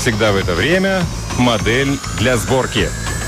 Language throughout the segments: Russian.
Всегда в это время модель для сборки.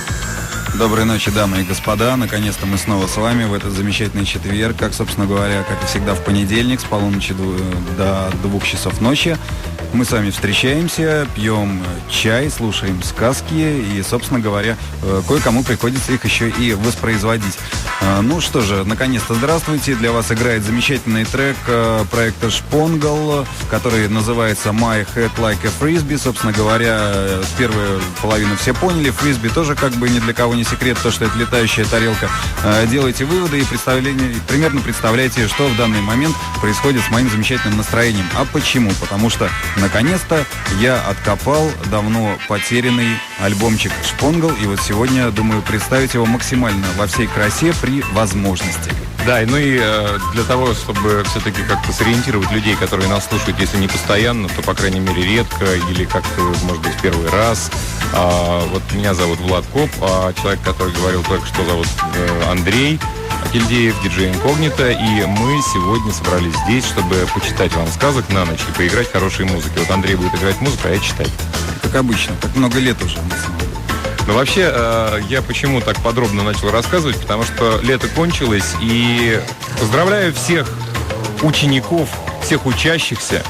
Доброй ночи, дамы и господа. Наконец-то мы снова с вами в этот замечательный четверг, как, собственно говоря, как и всегда в понедельник, с полуночи до 2 часов ночи. Мы с вами встречаемся, пьем чай, слушаем сказки и, собственно говоря, кое-кому приходится их еще и воспроизводить. Ну что же, наконец-то здравствуйте. Для вас играет замечательный трек проекта Шпонгл, который называется My Head Like a Frisbee. Собственно говоря, первую половину все поняли. Фрисби тоже как бы ни для кого не секрет, то, что это летающая тарелка. Делайте выводы и примерно представляйте, что в данный момент происходит с моим замечательным настроением. А почему? Потому что наконец-то я откопал давно потерянный альбомчик Шпонгл, и вот сегодня, думаю, представить его максимально во всей красе при возможности. Да, ну и для того, чтобы все-таки как-то сориентировать людей, которые нас слушают, если не постоянно, то, по крайней мере, редко или как-то, может быть, в первый раз. Вот меня зовут Влад Коп, а человек, который говорил только что, зовут Андрей Акельдеев, диджей Инкогнито, и мы сегодня собрались здесь, чтобы почитать вам сказок на ночь и поиграть хорошей музыки. Вот Андрей будет играть музыку, а я читать. Как обычно, так много лет уже, на самом деле. Но вообще, я почему так подробно начал рассказывать, потому что лето кончилось, и поздравляю всех учеников, всех учащихся,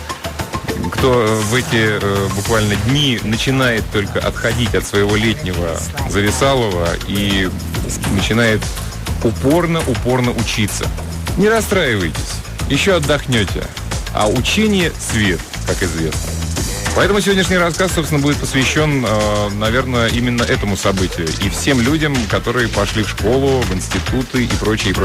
кто в эти буквально дни начинает только отходить от своего летнего зависалого и начинает упорно учиться. Не расстраивайтесь, еще отдохнете, а учение — свет, как известно. Поэтому сегодняшний рассказ, собственно, будет посвящен, наверное, именно этому событию и всем людям, которые пошли в школу, в институты и прочее.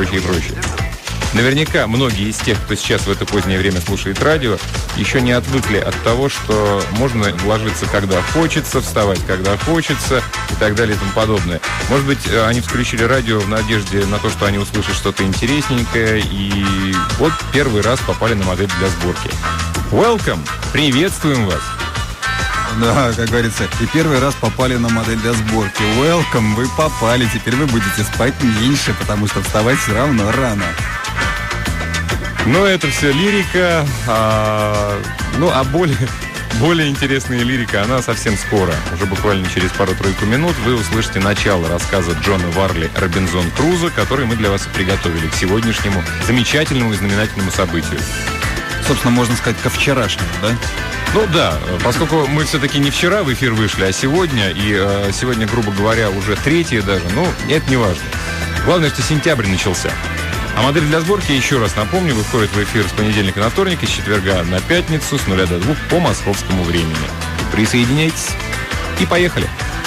Наверняка многие из тех, кто сейчас в это позднее время слушает радио, еще не отвыкли от того, что можно ложиться, когда хочется, вставать, когда хочется и так далее и тому подобное. Может быть, они включили радио в надежде на то, что они услышат что-то интересненькое, и вот первый раз попали на модель для сборки. Welcome! Приветствуем вас! Да, как говорится, и первый раз попали на модель для сборки. Welcome, вы попали, теперь вы будете спать меньше, потому что вставать все равно рано. Но это все лирика, а более интересная лирика, она совсем скоро. Уже буквально через пару-тройку минут вы услышите начало рассказа Джона Варли «Робинзон Крузо», который мы для вас и приготовили к сегодняшнему замечательному и знаменательному событию. Собственно, можно сказать, ко вчерашнему, да? Ну да, поскольку мы все-таки не вчера в эфир вышли, а сегодня, и сегодня, грубо говоря, уже 3-е даже, это не важно. Главное, что сентябрь начался. А модель для сборки, еще раз напомню, выходит в эфир с понедельника на вторник и с четверга на пятницу с 0 до 2 по московскому времени. Присоединяйтесь и поехали!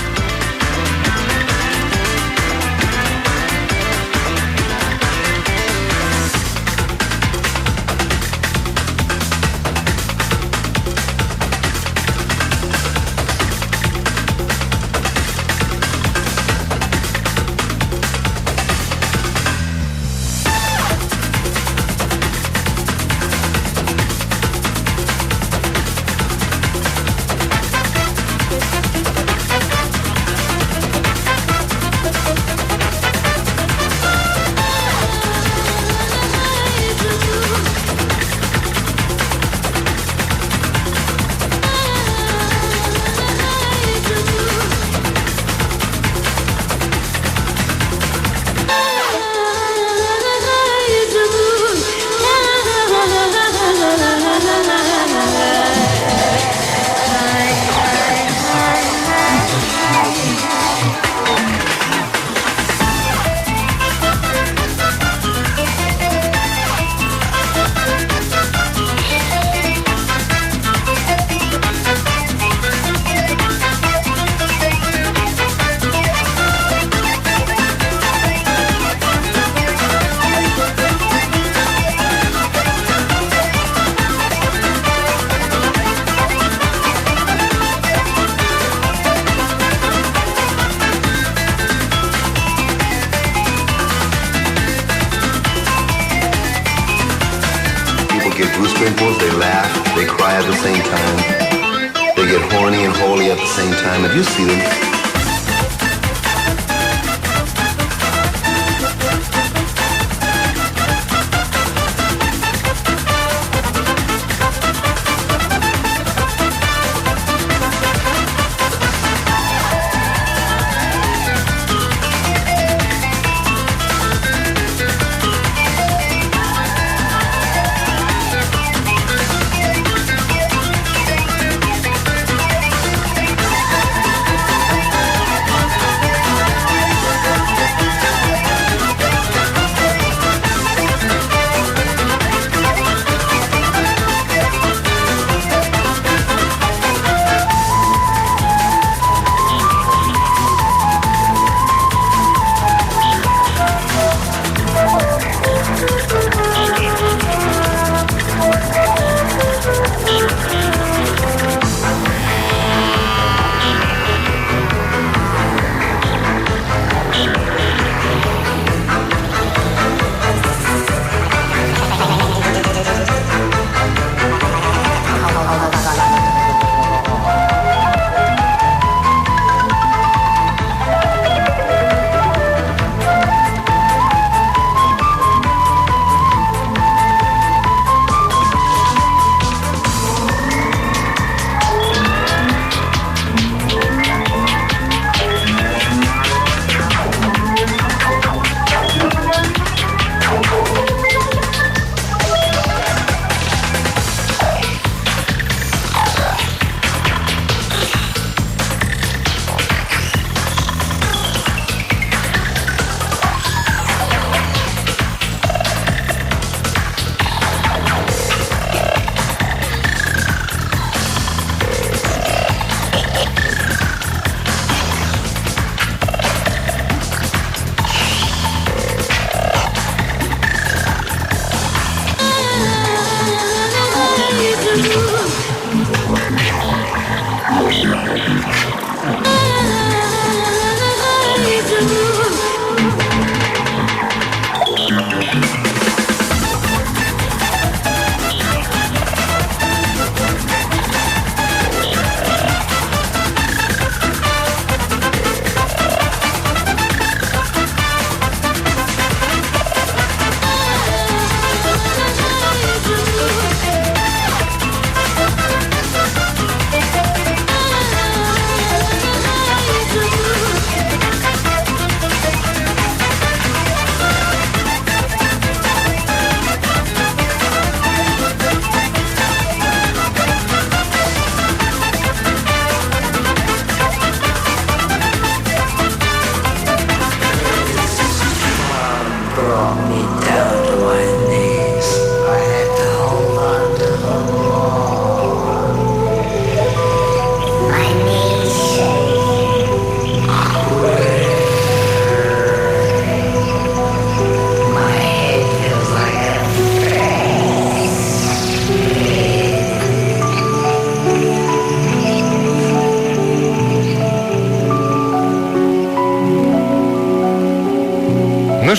sprinkles, they laugh, they cry at the same time. They get horny and holy at the same time. If you see them,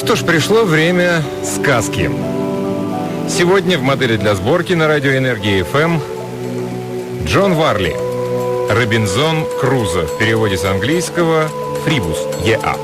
что ж, пришло время сказки. Сегодня в модели для сборки на радио Энергия ФМ Джон Варли, Робинзон Крузо, в переводе с английского Фрибус, Е.А.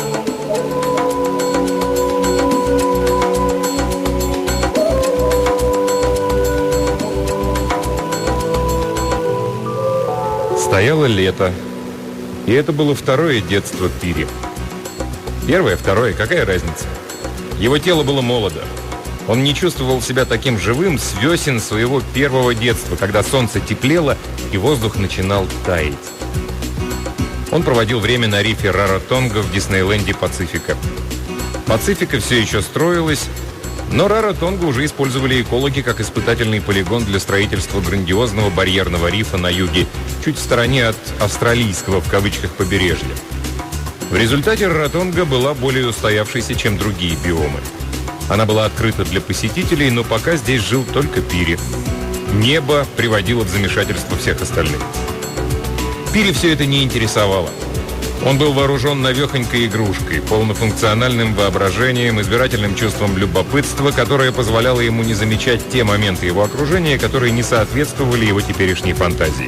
Стояло лето, и это было второе детство Пири. Первое, второе, какая разница? Его тело было молодо. Он не чувствовал себя таким живым с весен своего первого детства, когда солнце теплело и воздух начинал таять. Он проводил время на рифе Раротонга в Диснейленде Пацифика. Пацифика все еще строилась, но Раротонга уже использовали экологи как испытательный полигон для строительства грандиозного барьерного рифа на юге, чуть в стороне от австралийского, в кавычках, побережья. В результате Раротонга была более устоявшейся, чем другие биомы. Она была открыта для посетителей, но пока здесь жил только Пири. Небо приводило в замешательство всех остальных. Пири все это не интересовало. Он был вооружен навехонькой игрушкой, полнофункциональным воображением, избирательным чувством любопытства, которое позволяло ему не замечать те моменты его окружения, которые не соответствовали его теперешней фантазии.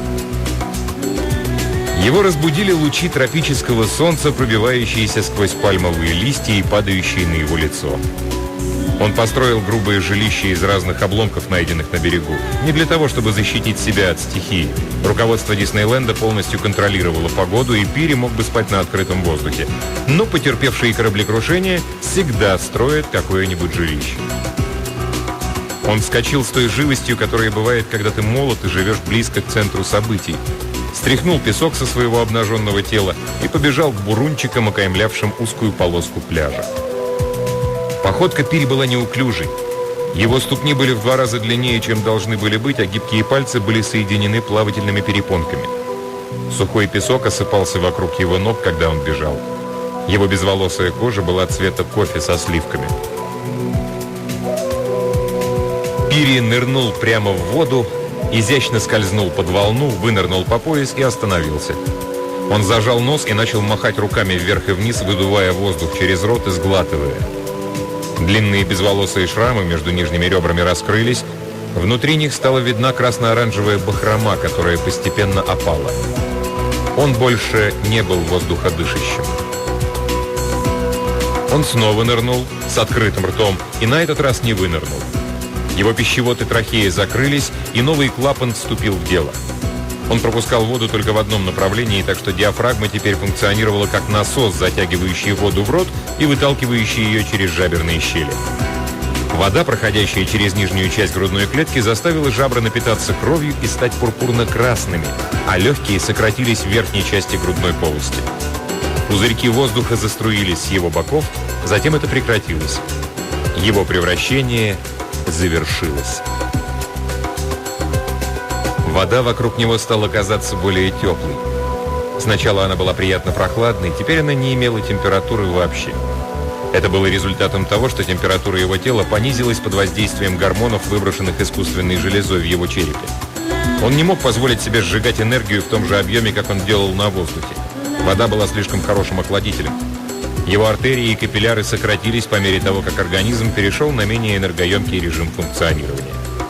Его разбудили лучи тропического солнца, пробивающиеся сквозь пальмовые листья и падающие на его лицо. Он построил грубое жилище из разных обломков, найденных на берегу. Не для того, чтобы защитить себя от стихии. Руководство Диснейленда полностью контролировало погоду, и Пири мог бы спать на открытом воздухе. Но потерпевшие кораблекрушение всегда строят какое-нибудь жилище. Он вскочил с той живостью, которая бывает, когда ты молод и живешь близко к центру событий. Стряхнул песок со своего обнаженного тела и побежал к бурунчикам, окаймлявшим узкую полоску пляжа. Походка Пири была неуклюжей. Его ступни были в 2 раза длиннее, чем должны были быть, а гибкие пальцы были соединены плавательными перепонками. Сухой песок осыпался вокруг его ног, когда он бежал. Его безволосая кожа была цвета кофе со сливками. Пири нырнул прямо в воду, изящно скользнул под волну, вынырнул по пояс и остановился. Он зажал нос и начал махать руками вверх и вниз, выдувая воздух через рот и сглатывая. Длинные безволосые шрамы между нижними ребрами раскрылись. Внутри них стала видна красно-оранжевая бахрома, которая постепенно опала. Он больше не был воздуходышащим. Он снова нырнул с открытым ртом и на этот раз не вынырнул. Его пищевод и трахея закрылись, и новый клапан вступил в дело. Он пропускал воду только в одном направлении, так что диафрагма теперь функционировала как насос, затягивающий воду в рот и выталкивающий ее через жаберные щели. Вода, проходящая через нижнюю часть грудной клетки, заставила жабры напитаться кровью и стать пурпурно-красными, а легкие сократились в верхней части грудной полости. Пузырьки воздуха заструились с его боков, затем это прекратилось. Его превращение завершилось. Вода вокруг него стала казаться более теплой. Сначала она была приятно прохладной, теперь она не имела температуры вообще. Это было результатом того, что температура его тела понизилась под воздействием гормонов, выброшенных искусственной железой в его черепе. Он не мог позволить себе сжигать энергию в том же объеме, как он делал на воздухе. Вода была слишком хорошим охладителем. Его артерии и капилляры сократились по мере того, как организм перешел на менее энергоемкий режим функционирования.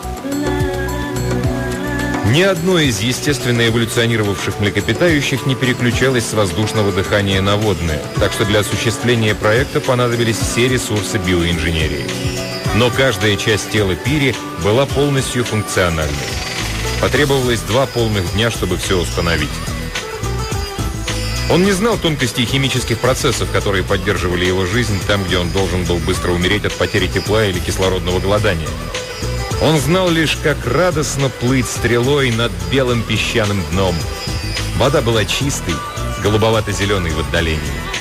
Ни одно из естественно эволюционировавших млекопитающих не переключалось с воздушного дыхания на водное, так что для осуществления проекта понадобились все ресурсы биоинженерии. Но каждая часть тела Пири была полностью функциональной. Потребовалось 2 полных дня, чтобы все установить. Он не знал тонкостей химических процессов, которые поддерживали его жизнь там, где он должен был быстро умереть от потери тепла или кислородного голодания. Он знал лишь, как радостно плыть стрелой над белым песчаным дном. Вода была чистой, голубовато-зеленой в отдалении.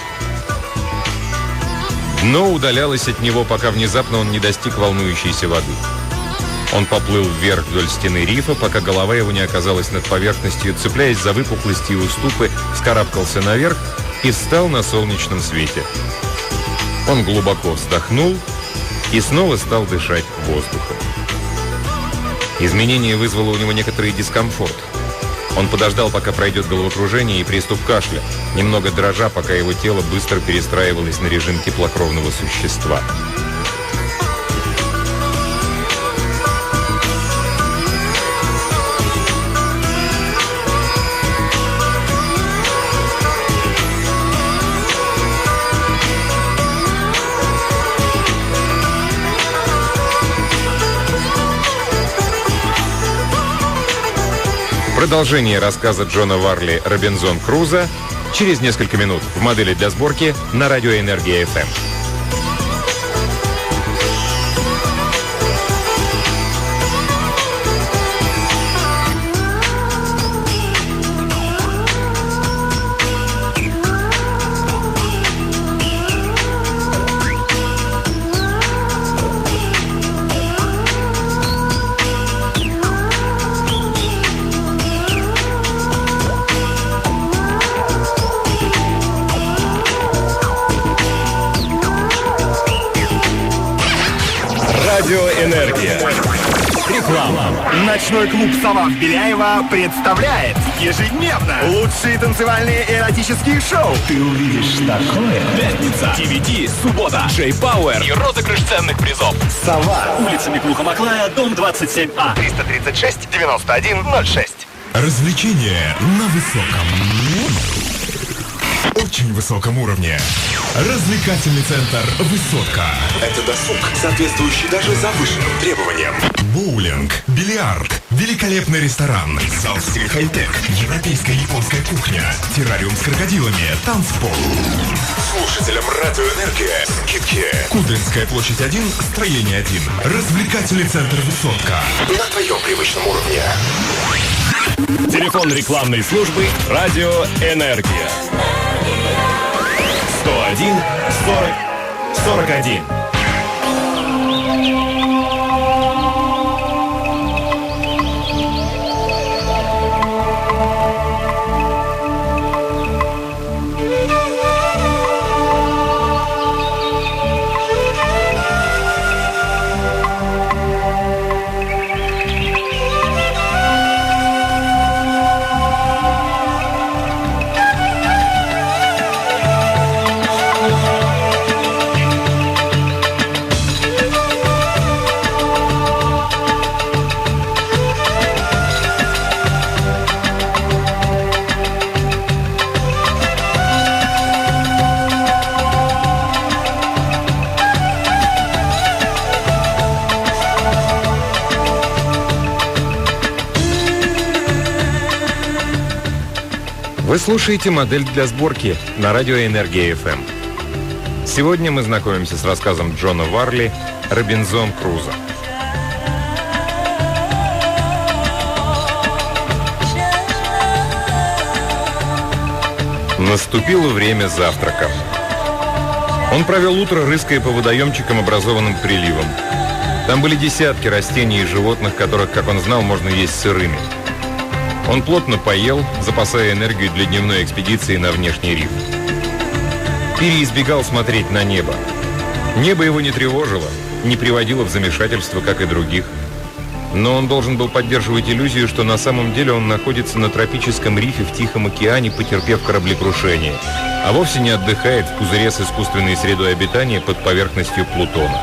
Дно удалялось от него, пока внезапно он не достиг волнующейся воды. Он поплыл вверх вдоль стены рифа, пока голова его не оказалась над поверхностью, цепляясь за выпуклости и уступы, вскарабкался наверх и встал на солнечном свете. Он глубоко вздохнул и снова стал дышать воздухом. Изменение вызвало у него некоторый дискомфорт. Он подождал, пока пройдет головокружение и приступ кашля. немного дрожа, пока его тело быстро перестраивалось на режим теплокровного существа. Продолжение рассказа Джона Варли «Робинзон Крузо» через несколько минут в модели для сборки на радио «Энергия ФМ». Радиоэнергия. Реклама. Ночной клуб «Сова» в Беляево представляет ежедневно лучшие танцевальные эротические шоу. Ты увидишь такое. Пятница, DVD, суббота, Джей Пауэр и розыгрыш ценных призов. «Сова». Улица Миклуха-Маклая, дом 27А. 336-91-06. Развлечения на очень высоком уровне. Развлекательный центр «Высотка». Это досуг, соответствующий даже завышенным требованиям. Боулинг, бильярд, великолепный ресторан, зал в стиле хай-тек, европейская японская кухня, террариум с крокодилами, танцпол. Слушателям «Радиоэнергия» скидки. Кудринская площадь 1, строение 1. Развлекательный центр «Высотка». На твоем привычном уровне. Телефон рекламной службы «Радиоэнергия». 101 40 41. Вы слушаете модель для сборки на радио «Энергия ФМ». Сегодня мы знакомимся с рассказом Джона Варли «Робинзон Крузо». Наступило время завтрака. Он провел утро, рыская по водоемчикам, образованным приливом. Там были десятки растений и животных, которых, как он знал, можно есть сырыми. Он плотно поел, запасая энергию для дневной экспедиции на внешний риф. Пири избегал смотреть на небо. Небо его не тревожило, не приводило в замешательство, как и других. Но он должен был поддерживать иллюзию, что на самом деле он находится на тропическом рифе в Тихом океане, потерпев кораблекрушение, а вовсе не отдыхает в пузыре с искусственной средой обитания под поверхностью Плутона.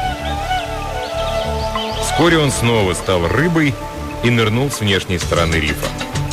Вскоре он снова стал рыбой и нырнул с внешней стороны рифа.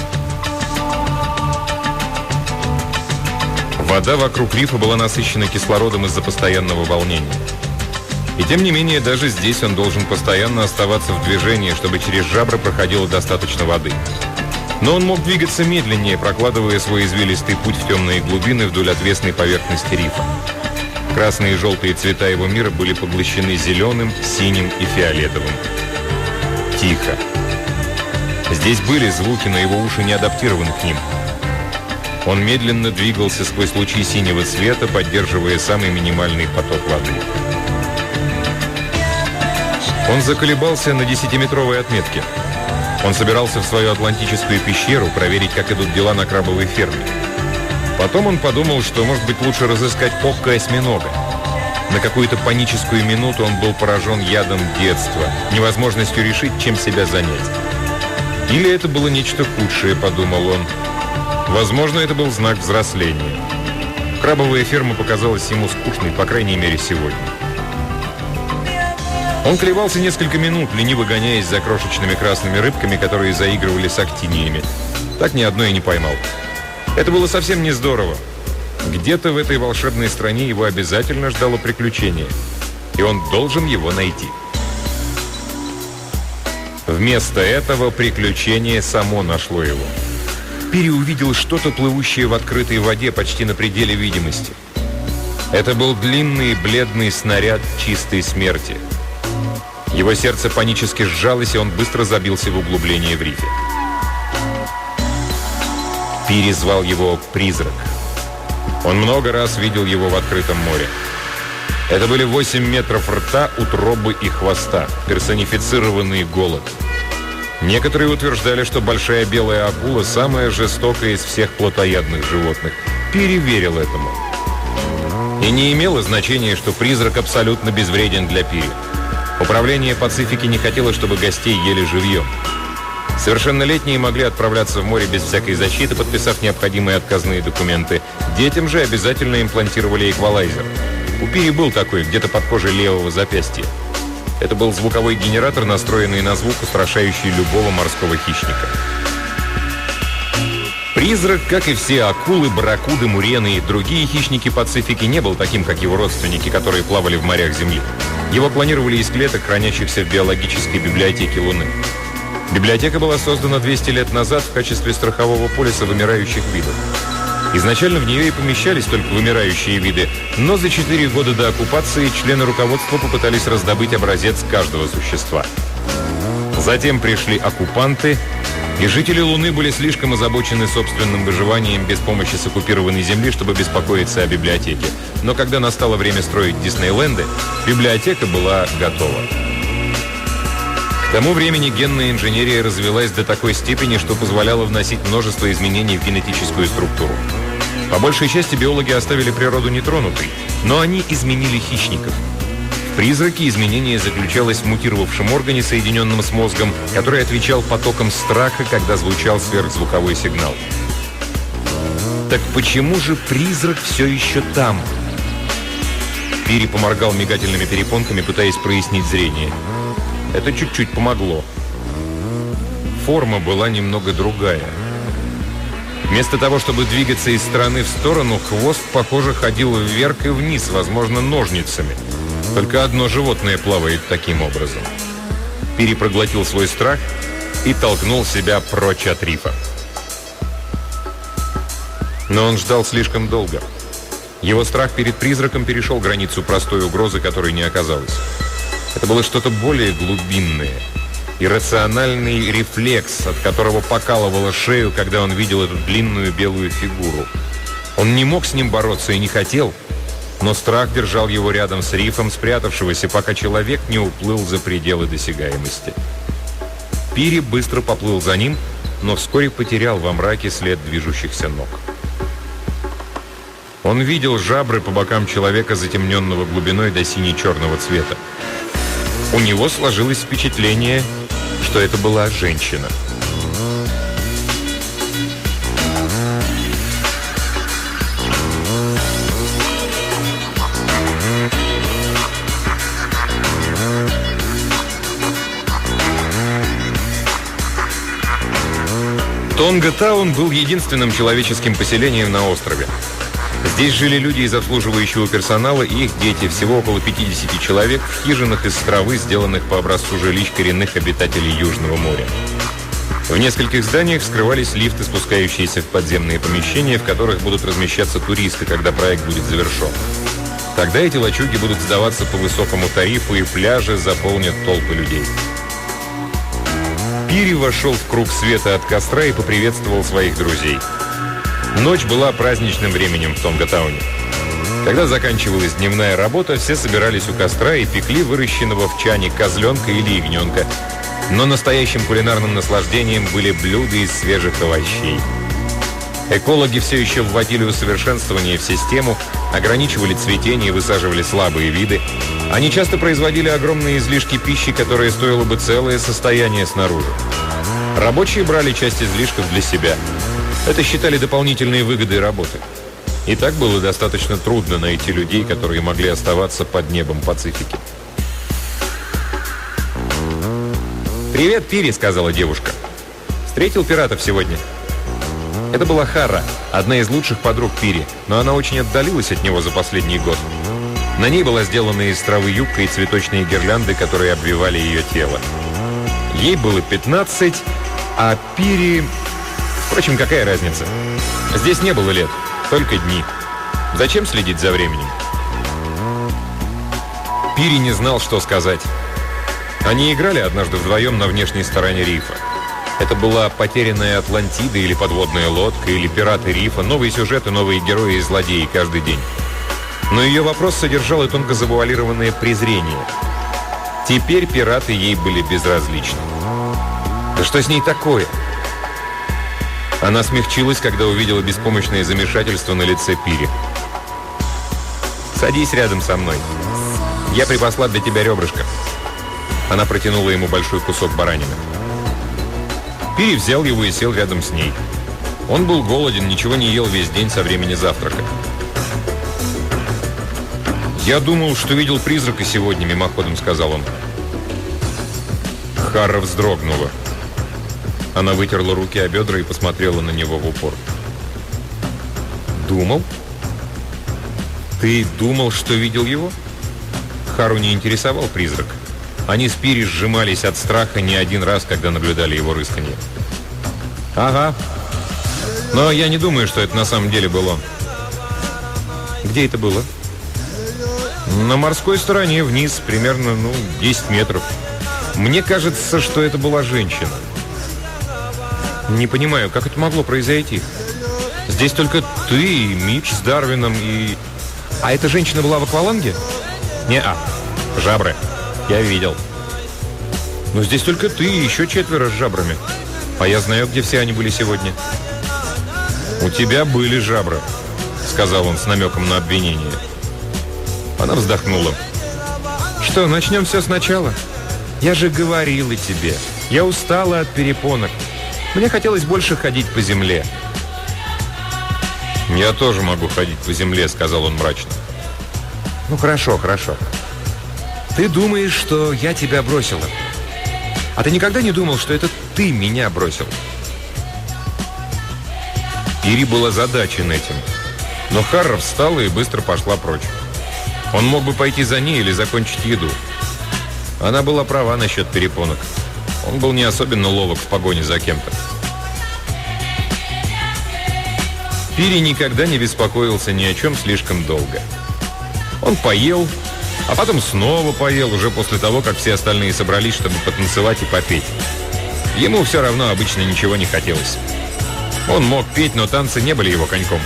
Вода вокруг рифа была насыщена кислородом из-за постоянного волнения. И тем не менее, даже здесь он должен постоянно оставаться в движении, чтобы через жабры проходило достаточно воды. Но он мог двигаться медленнее, прокладывая свой извилистый путь в темные глубины вдоль отвесной поверхности рифа. Красные и желтые цвета его мира были поглощены зеленым, синим и фиолетовым. Тихо. Здесь были звуки, но его уши не адаптированы к ним. Он медленно двигался сквозь лучи синего цвета, поддерживая самый минимальный поток воды. Он заколебался на 10-метровой отметке. Он собирался в свою атлантическую пещеру проверить, как идут дела на крабовой ферме. Потом он подумал, что, может быть, лучше разыскать попка осьминога. На какую-то паническую минуту он был поражен ядом детства, невозможностью решить, чем себя занять. Или это было нечто худшее, подумал он. Возможно, это был знак взросления. Крабовая ферма показалась ему скучной, по крайней мере, сегодня. Он колебался несколько минут, лениво гоняясь за крошечными красными рыбками, которые заигрывали с актиниями. Так ни одной и не поймал. Это было совсем не здорово. Где-то в этой волшебной стране его обязательно ждало приключение, и он должен его найти. Вместо этого приключение само нашло его. Пири увидел что-то, плывущее в открытой воде почти на пределе видимости. Это был длинный бледный снаряд чистой смерти. Его сердце панически сжалось, и он быстро забился в углубление в рифе. Пири звал его «Призрак». Он много раз видел его в открытом море. Это были 8 метров рта, утробы и хвоста, персонифицированный голод. Некоторые утверждали, что большая белая акула самая жестокая из всех плотоядных животных. Пири верил этому. И не имело значения, что призрак абсолютно безвреден для Пири. Управление Пацифики не хотело, чтобы гостей ели живьем. Совершеннолетние могли отправляться в море без всякой защиты, подписав необходимые отказные документы. Детям же обязательно имплантировали эквалайзер. У Пири был такой, где-то под кожей левого запястья. Это был звуковой генератор, настроенный на звук, устрашающий любого морского хищника. Призрак, как и все акулы, барракуды, мурены и другие хищники Пацифики, не был таким, как его родственники, которые плавали в морях Земли. Его клонировали из клеток, хранящихся в биологической библиотеке Луны. Библиотека была создана 200 лет назад в качестве страхового полиса вымирающих видов. Изначально в нее и помещались только вымирающие виды, но за 4 года до оккупации члены руководства попытались раздобыть образец каждого существа. Затем пришли оккупанты, и жители Луны были слишком озабочены собственным выживанием без помощи с оккупированной Земли, чтобы беспокоиться о библиотеке. Но когда настало время строить Диснейленды, библиотека была готова. К тому времени генная инженерия развилась до такой степени, что позволяла вносить множество изменений в генетическую структуру. По большей части биологи оставили природу нетронутой, но они изменили хищников. В призраке изменение заключалось в мутировавшем органе, соединенном с мозгом, который отвечал потоком страха, когда звучал сверхзвуковой сигнал. Так почему же призрак все еще там? Пири поморгал мигательными перепонками, пытаясь прояснить зрение. Это чуть-чуть помогло. Форма была немного другая. Вместо того, чтобы двигаться из стороны в сторону, хвост, похоже, ходил вверх и вниз, возможно, ножницами. Только одно животное плавает таким образом. Пири проглотил свой страх и толкнул себя прочь от рифа. Но он ждал слишком долго. Его страх перед призраком перешел границу простой угрозы, которой не оказалось. Это было что-то более глубинное. Иррациональный рефлекс, от которого покалывало шею, когда он видел эту длинную белую фигуру. Он не мог с ним бороться и не хотел, но страх держал его рядом с рифом, спрятавшегося, пока человек не уплыл за пределы досягаемости. Пири быстро поплыл за ним, но вскоре потерял во мраке след движущихся ног. Он видел жабры по бокам человека, затемненного глубиной до сине-черного цвета. У него сложилось впечатление, что это была женщина. Тонга-таун был единственным человеческим поселением на острове. Здесь жили люди из обслуживающего персонала и их дети, всего около 50 человек, в хижинах из травы, сделанных по образцу жилищ коренных обитателей Южного моря. В нескольких зданиях скрывались лифты, спускающиеся в подземные помещения, в которых будут размещаться туристы, когда проект будет завершен. Тогда эти лачуги будут сдаваться по высокому тарифу, и пляжи заполнят толпы людей. Пири вошел в круг света от костра и поприветствовал своих друзей. Ночь была праздничным временем в Тонга-тауне. Когда заканчивалась дневная работа, все собирались у костра и пекли выращенного в чане козленка или ягненка. Но настоящим кулинарным наслаждением были блюда из свежих овощей. Экологи все еще вводили усовершенствование в систему, ограничивали цветение и высаживали слабые виды. Они часто производили огромные излишки пищи, которые стоило бы целое состояние снаружи. Рабочие брали часть излишков для себя. Это считали дополнительные выгоды работы. И так было достаточно трудно найти людей, которые могли оставаться под небом Пацифики. «Привет, Пири», — сказала девушка. «Встретил пиратов сегодня?» Это была Хара, одна из лучших подруг Пири, но она очень отдалилась от него за последний год. На ней была сделана из травы юбка и цветочные гирлянды, которые обвивали ее тело. Ей было 15, а Пири... Впрочем, какая разница? Здесь не было лет, только дни. Зачем следить за временем? Пири не знал, что сказать. Они играли однажды вдвоем на внешней стороне рифа. Это была потерянная Атлантида или подводная лодка, или пираты рифа, новые сюжеты, новые герои и злодеи каждый день. Но ее вопрос содержал и тонко завуалированное презрение. Теперь пираты ей были безразличны. Да что с ней такое? Она смягчилась, когда увидела беспомощное замешательство на лице Пири. «Садись рядом со мной. Я припасла для тебя ребрышко». Она протянула ему большой кусок баранины. Пири взял его и сел рядом с ней. Он был голоден, ничего не ел весь день со времени завтрака. «Я думал, что видел призрака сегодня», — мимоходом сказал он. Хара вздрогнула. Она вытерла руки о бедра и посмотрела на него в упор. «Думал? Ты думал, что видел его?» Хару не интересовал призрак. Они с Пири сжимались от страха не один раз, когда наблюдали его рысканье. «Ага. Но я не думаю, что это на самом деле был он». «Где это было?» «На морской стороне, вниз, примерно, 10 метров. Мне кажется, что это была женщина». «Не понимаю, как это могло произойти? Здесь только ты и Митч с Дарвином и... А эта женщина была в акваланге?» «Не-а. Жабры. Я видел». «Но здесь только ты и еще 4 с жабрами. А я знаю, где все они были сегодня». «У тебя были жабры», — сказал он с намеком на обвинение. Она вздохнула. «Что, начнем все сначала? Я же говорила тебе. Я устала от перепонок. Мне хотелось больше ходить по земле». «Я тоже могу ходить по земле», — сказал он мрачно. «Ну, хорошо, хорошо. Ты думаешь, что я тебя бросила. А ты никогда не думал, что это ты меня бросил?» Пири был озадачен этим. Но Хара встала и быстро пошла прочь. Он мог бы пойти за ней или закончить еду. Она была права насчет перепонок. Он был не особенно ловок в погоне за кем-то. Пири никогда не беспокоился ни о чем слишком долго. Он поел, а потом снова поел, уже после того, как все остальные собрались, чтобы потанцевать и попеть. Ему все равно обычно ничего не хотелось. Он мог петь, но танцы не были его коньком.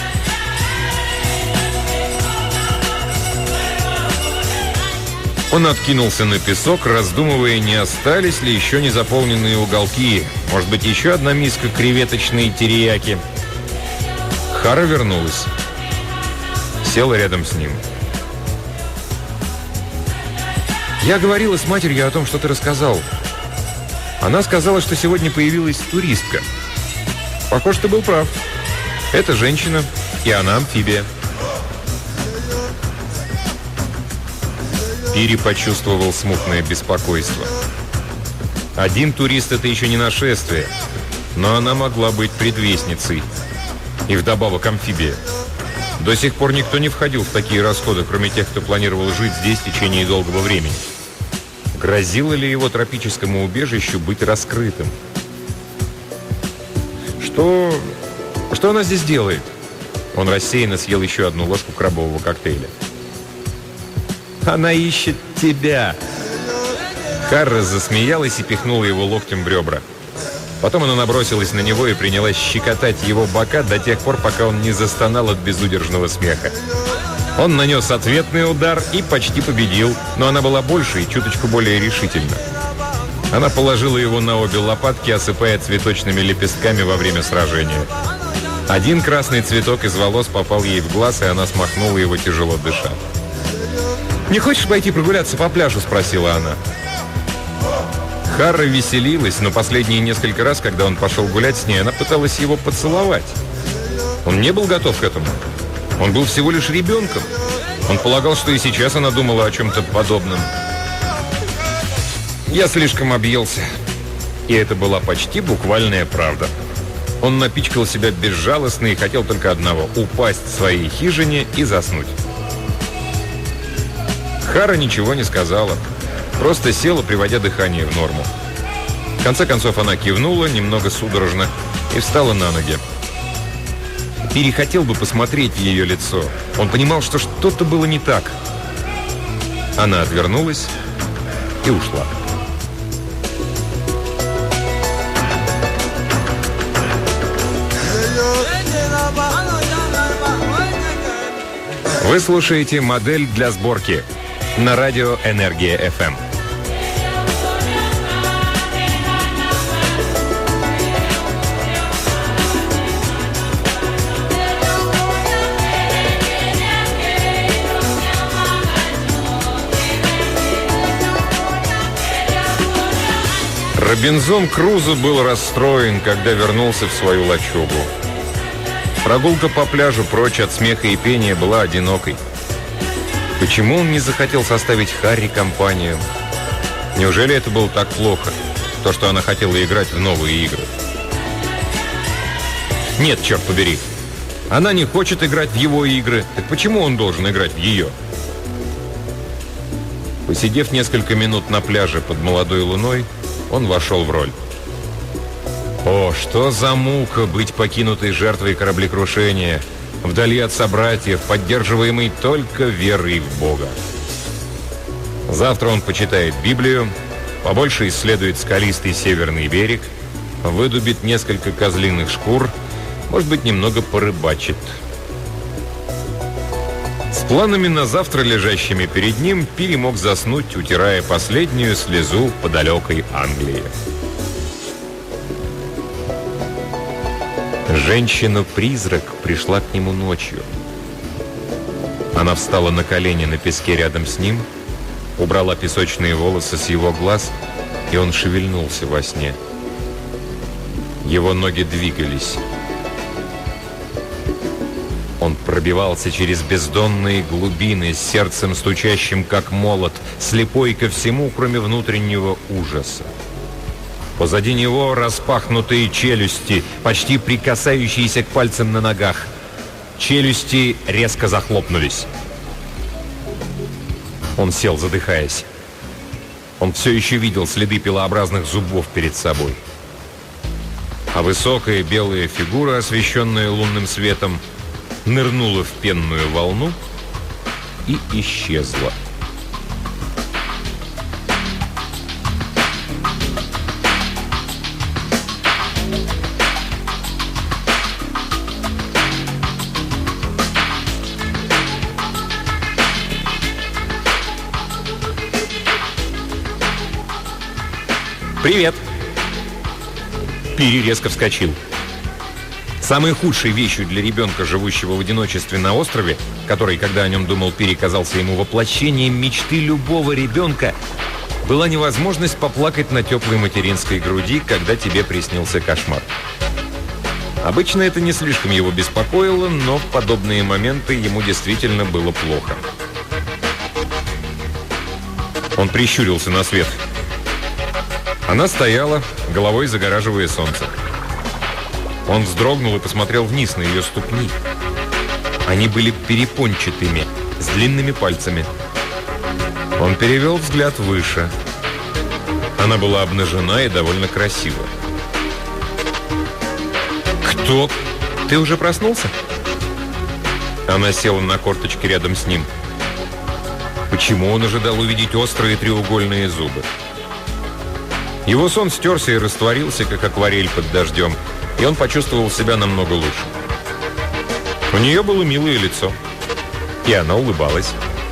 Он откинулся на песок, раздумывая, не остались ли еще не заполненные уголки. Может быть, еще одна миска креветочной терияки. Хара вернулась. Села рядом с ним. «Я говорила с матерью о том, что ты рассказал. Она сказала, что сегодня появилась туристка. Похоже, ты был прав. Это женщина, и она амфибия». Пири почувствовал смутное беспокойство. Один турист — это еще не нашествие, но она могла быть предвестницей. И вдобавок амфибия. До сих пор никто не входил в такие расходы, кроме тех, кто планировал жить здесь в течение долгого времени. Грозило ли его тропическому убежищу быть раскрытым? Что она здесь делает? Он рассеянно съел еще одну ложку крабового коктейля. «Она ищет тебя!» Хара засмеялась и пихнула его локтем в ребра. Потом она набросилась на него и принялась щекотать его бока до тех пор, пока он не застонал от безудержного смеха. Он нанес ответный удар и почти победил, но она была больше и чуточку более решительна. Она положила его на обе лопатки, осыпая цветочными лепестками во время сражения. Один красный цветок из волос попал ей в глаз, и она смахнула его, тяжело дыша. «Не хочешь пойти прогуляться по пляжу?» — спросила она. Хара веселилась, но последние несколько раз, когда он пошел гулять с ней, она пыталась его поцеловать. Он не был готов к этому. Он был всего лишь ребенком. Он полагал, что и сейчас она думала о чем-то подобном. Я слишком объелся. И это была почти буквальная правда. Он напичкал себя безжалостно и хотел только одного – упасть в своей хижине и заснуть. Хара ничего не сказала. Просто села, приводя дыхание в норму. В конце концов она кивнула, немного судорожно, и встала на ноги. Пири хотел бы посмотреть в ее лицо. Он понимал, что что-то было не так. Она отвернулась и ушла. Вы слушаете «Модель для сборки» на радио «Энергия FM». Робинзон Крузо был расстроен, когда вернулся в свою лачугу. Прогулка по пляжу прочь от смеха и пения была одинокой. Почему он не захотел составить Харри компанию? Неужели это было так плохо, то, что она хотела играть в новые игры? Нет, черт побери. Она не хочет играть в его игры. Так почему он должен играть в ее? Посидев несколько минут на пляже под молодой луной, он вошел в роль. О, что за мука быть покинутой жертвой кораблекрушения, вдали от собратьев, поддерживаемой только верой в Бога. Завтра он почитает Библию, побольше исследует скалистый северный берег, выдубит несколько козлиных шкур, может быть, немного порыбачит. С планами на завтра, лежащими перед ним, Пири мог заснуть, утирая последнюю слезу по далекой Англии. Женщина-призрак пришла к нему ночью. Она встала на колени на песке рядом с ним, убрала песочные волосы с его глаз, и он шевельнулся во сне. Его ноги двигались. Он пробивался через бездонные глубины, с сердцем стучащим как молот, слепой ко всему, кроме внутреннего ужаса. Позади него распахнутые челюсти, почти прикасающиеся к пальцам на ногах. Челюсти резко захлопнулись. Он сел, задыхаясь. Он все еще видел следы пилообразных зубов перед собой. А высокая белая фигура, освещенная лунным светом, нырнула в пенную волну и исчезла. «Привет!» Пири резко вскочил. Самой худшей вещью для ребенка, живущего в одиночестве на острове, который, когда о нем думал Пири, казался ему воплощением мечты любого ребенка, была невозможность поплакать на теплой материнской груди, когда тебе приснился кошмар. Обычно это не слишком его беспокоило, но в подобные моменты ему действительно было плохо. Он прищурился на свет. Она стояла, головой загораживая солнце. Он вздрогнул и посмотрел вниз на ее ступни. Они были перепончатыми, с длинными пальцами. Он перевел взгляд выше. Она была обнажена и довольно красива. «Кто? Ты уже проснулся?» Она села на корточки рядом с ним. Почему он ожидал увидеть острые треугольные зубы? Его сон стерся и растворился, как акварель под дождем, и он почувствовал себя намного лучше. У нее было милое лицо, и она улыбалась.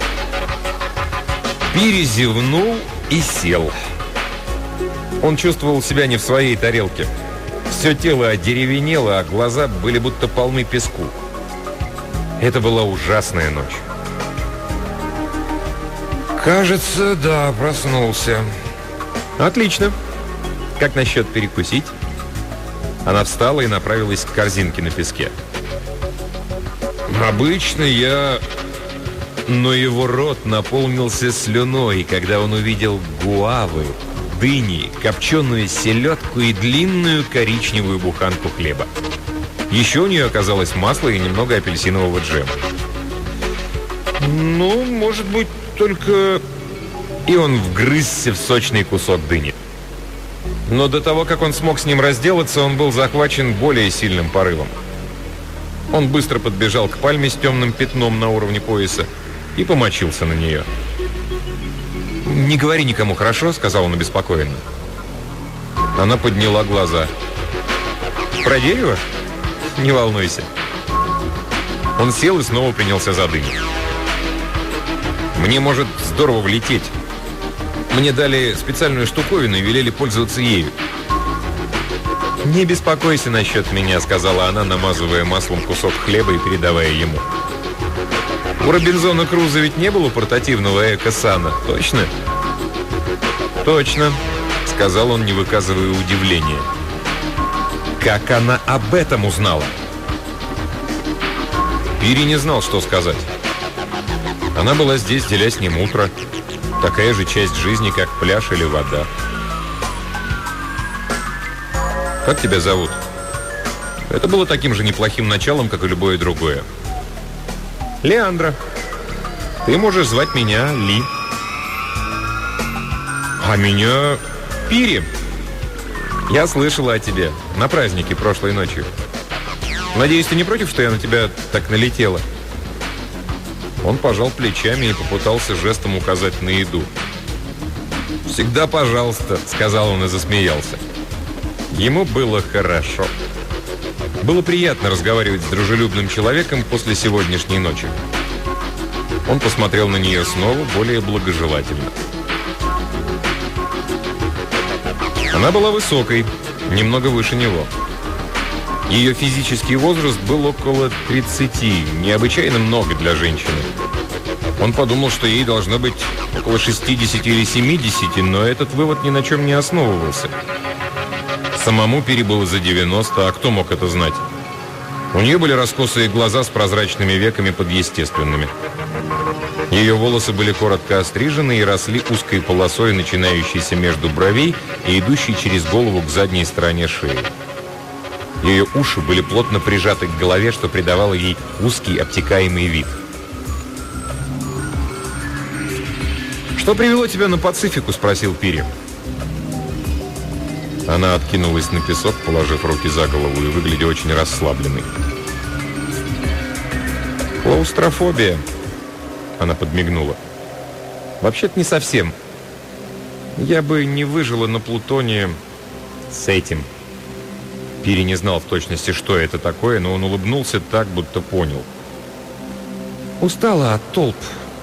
Пири зевнул и сел. Он чувствовал себя не в своей тарелке. Все тело одеревенело, а глаза были будто полны песку. Это была ужасная ночь. «Кажется, да, проснулся». «Отлично. Как насчет перекусить?» Она встала и направилась к корзинке на песке. Обычно Но его рот наполнился слюной, когда он увидел гуавы, дыни, копченую селедку и длинную коричневую буханку хлеба. Еще у нее оказалось масло и немного апельсинового джема. Ну, может быть, только... И он вгрызся в сочный кусок дыни. Но до того, как он смог с ним разделаться, он был захвачен более сильным порывом. Он быстро подбежал к пальме с темным пятном на уровне пояса и помочился на нее. «Не говори никому, хорошо?» — сказал он обеспокоенно. Она подняла глаза. «Про дерево? Не волнуйся». Он сел и снова принялся за дыню. «Мне может здорово влететь. Мне дали специальную штуковину и велели пользоваться ею». «Не беспокойся насчет меня», — сказала она, намазывая маслом кусок хлеба и передавая ему. «У Робинзона Крузо ведь не было портативного Эко-Сана, точно?» «Точно», — сказал он, не выказывая удивления. «Как она об этом узнала?» Пири не знал, что сказать. Она была здесь, деля с ним утро. Такая же часть жизни, как пляж или вода. «Как тебя зовут?» Это было таким же неплохим началом, как и любое другое. «Леандра. Ты можешь звать меня Ли». «А меня Пири. Я слышала о тебе на празднике прошлой ночью. Надеюсь, ты не против, что я на тебя так налетела?» Он пожал плечами и попытался жестом указать на еду. «Всегда пожалуйста», — сказал он и засмеялся. Ему было хорошо. Было приятно разговаривать с дружелюбным человеком после сегодняшней ночи. Он посмотрел на нее снова, более благожелательно. Она была высокой, немного выше него. Ее физический возраст был около 30, необычайно много для женщины. Он подумал, что ей должно быть около 60 или 70, но этот вывод ни на чем не основывался. Самому Пири было за 90, а кто мог это знать? У нее были раскосые глаза с прозрачными веками под естественными. Ее волосы были коротко острижены и росли узкой полосой, начинающейся между бровей и идущей через голову к задней стороне шеи. Ее уши были плотно прижаты к голове, что придавало ей узкий, обтекаемый вид. «Что привело тебя на Пацифику?» — спросил Пири. Она откинулась на песок, положив руки за голову, и выглядела очень расслабленной. «Клаустрофобия», — она подмигнула. «Вообще-то не совсем. Я бы не выжила на Плутоне с этим». Пири не знал в точности, что это такое, но он улыбнулся так, будто понял. «Устала от толп.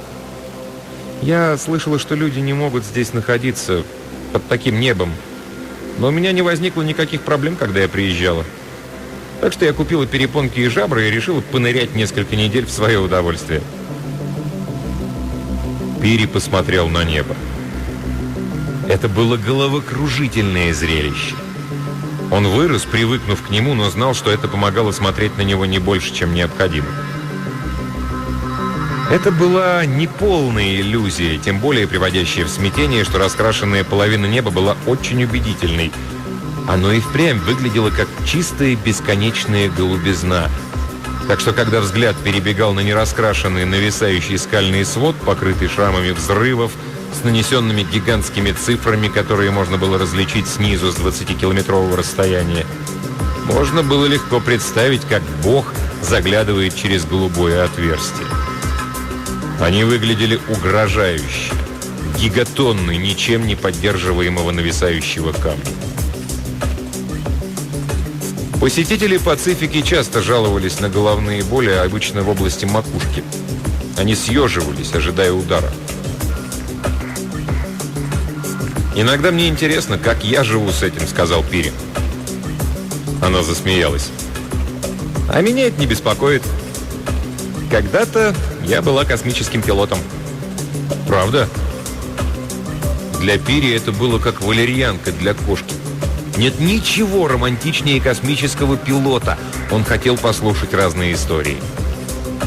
Я слышала, что люди не могут здесь находиться под таким небом. Но у меня не возникло никаких проблем, когда я приезжала. Так что я купила перепонки и жабры и решила понырять несколько недель в свое удовольствие». Пири посмотрел на небо. Это было головокружительное зрелище. Он вырос, привыкнув к нему, но знал, что это помогало смотреть на него не больше, чем необходимо. Это была неполная иллюзия, тем более приводящая в смятение, что раскрашенная половина неба была очень убедительной. Оно и впрямь выглядело как чистая бесконечная голубизна. Так что, когда взгляд перебегал на нераскрашенный нависающий скальный свод, покрытый шрамами взрывов, с нанесенными гигантскими цифрами, которые можно было различить снизу с 20-километрового расстояния, можно было легко представить, как Бог заглядывает через голубое отверстие. Они выглядели угрожающе, гигатонны ничем не поддерживаемого нависающего камня. Посетители Пацифики часто жаловались на головные боли, обычно в области макушки. Они съеживались, ожидая удара. «Иногда мне интересно, как я живу с этим», — сказал Пири. Она засмеялась. «А меня это не беспокоит. Когда-то я была космическим пилотом». «Правда?» Для Пири это было как валерьянка для кошки. Нет ничего романтичнее космического пилота. Он хотел послушать разные истории.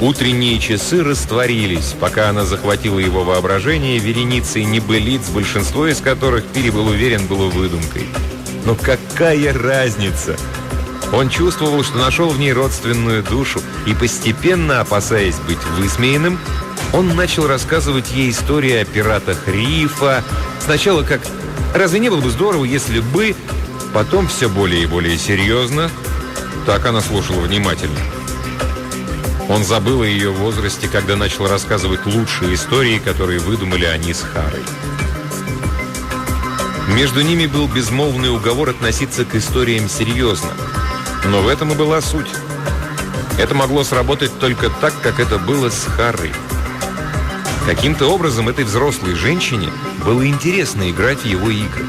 Утренние часы растворились, пока она захватила его воображение вереницей небылиц, большинство из которых, Пири был уверен, было выдумкой. Но какая разница? Он чувствовал, что нашел в ней родственную душу, и постепенно, опасаясь быть высмеянным, он начал рассказывать ей истории о пиратах Рифа. Сначала как «разве не было бы здорово, если бы…», потом все более и более серьезно. Так она слушала внимательно. Он забыл о ее возрасте, когда начал рассказывать лучшие истории, которые выдумали они с Харой. Между ними был безмолвный уговор относиться к историям серьезно. Но в этом и была суть. Это могло сработать только так, как это было с Харой. Каким-то образом этой взрослой женщине было интересно играть в его игры.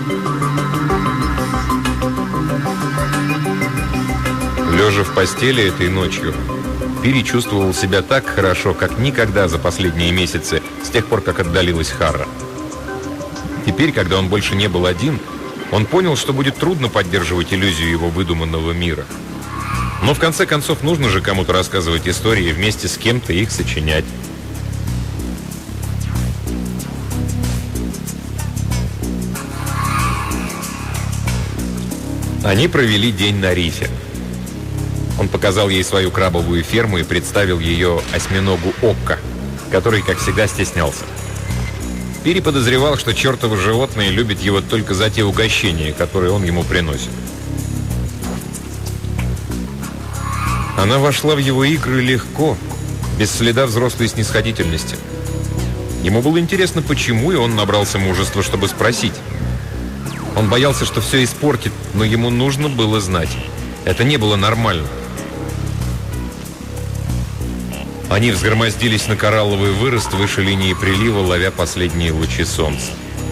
Лежа в постели этой ночью, Пири чувствовал себя так хорошо, как никогда за последние месяцы, с тех пор, как отдалилась Хара. Теперь, когда он больше не был один, он понял, что будет трудно поддерживать иллюзию его выдуманного мира. Но в конце концов нужно же кому-то рассказывать истории и вместе с кем-то их сочинять. Они провели день на рифе. Он показал ей свою крабовую ферму и представил ее осьминогу Окка, который, как всегда, стеснялся. Пири подозревал, что чертово животное любит его только за те угощения, которые он ему приносит. Она вошла в его игры легко, без следа взрослой снисходительности. Ему было интересно, почему, и он набрался мужества, чтобы спросить. Он боялся, что все испортит, но ему нужно было знать. Это не было нормально. Они взгромоздились на коралловый вырост выше линии прилива, ловя последние лучи солнца.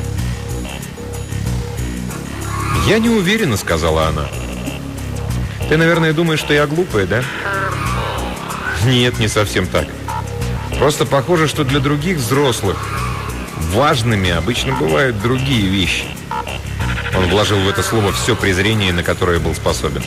«Я не уверена», — сказала она. «Ты, наверное, думаешь, что я глупая, да?» «Нет, не совсем так. Просто похоже, что для других взрослых важными обычно бывают другие вещи». Он вложил в это слово все презрение, на которое был способен.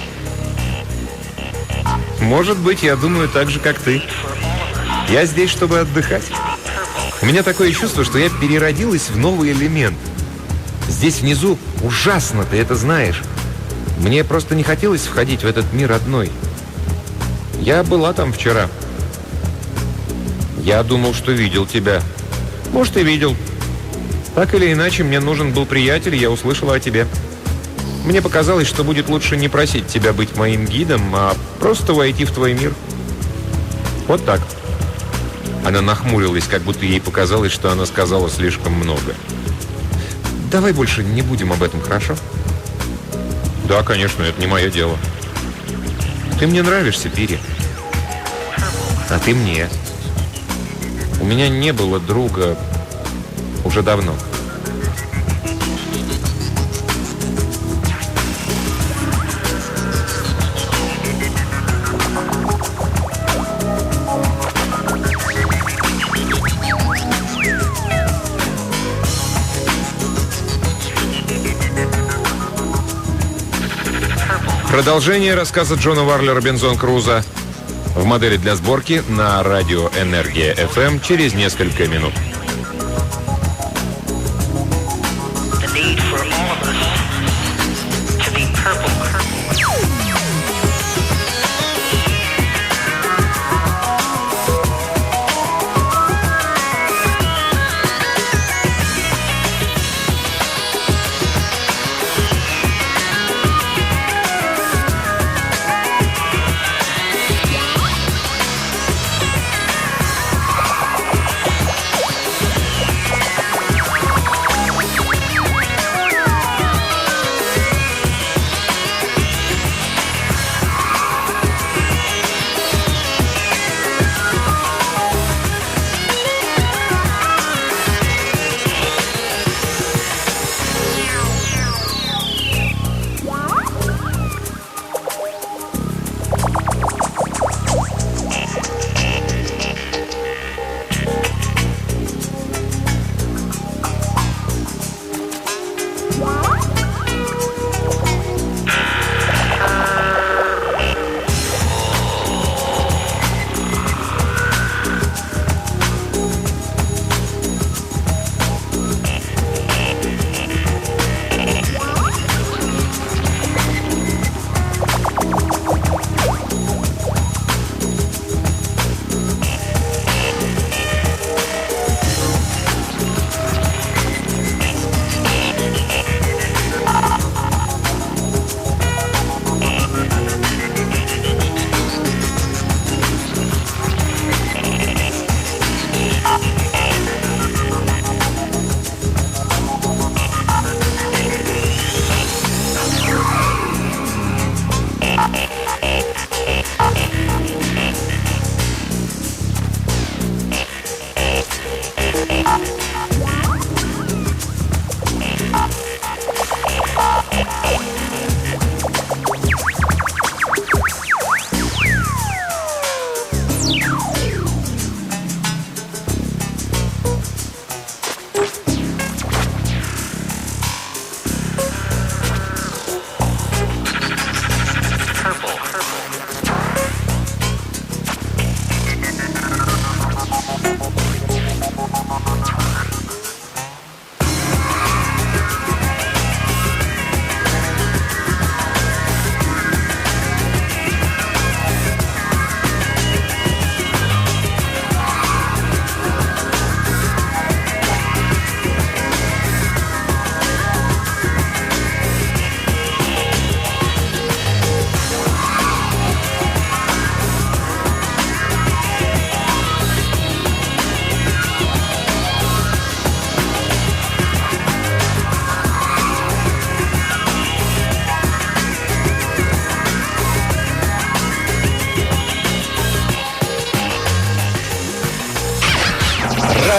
«Может быть, я думаю так же, как ты. Я здесь, чтобы отдыхать. У меня такое чувство, что я переродилась в новый элемент. Здесь внизу ужасно, ты это знаешь. Мне просто не хотелось входить в этот мир одной. Я была там вчера. Я думал, что видел тебя. Может, и видел. Так или иначе, мне нужен был приятель, и я услышала о тебе. Мне показалось, что будет лучше не просить тебя быть моим гидом, а просто войти в твой мир. Вот так». Она нахмурилась, как будто ей показалось, что она сказала слишком много. «Давай больше не будем об этом, хорошо?» «Да, конечно, это не мое дело». «Ты мне нравишься, Пири. А ты мне. У меня не было друга уже давно». Продолжение рассказа Джона Варли «Робинзон Крузо» в модели для сборки на радио «Энергия FM» через несколько минут.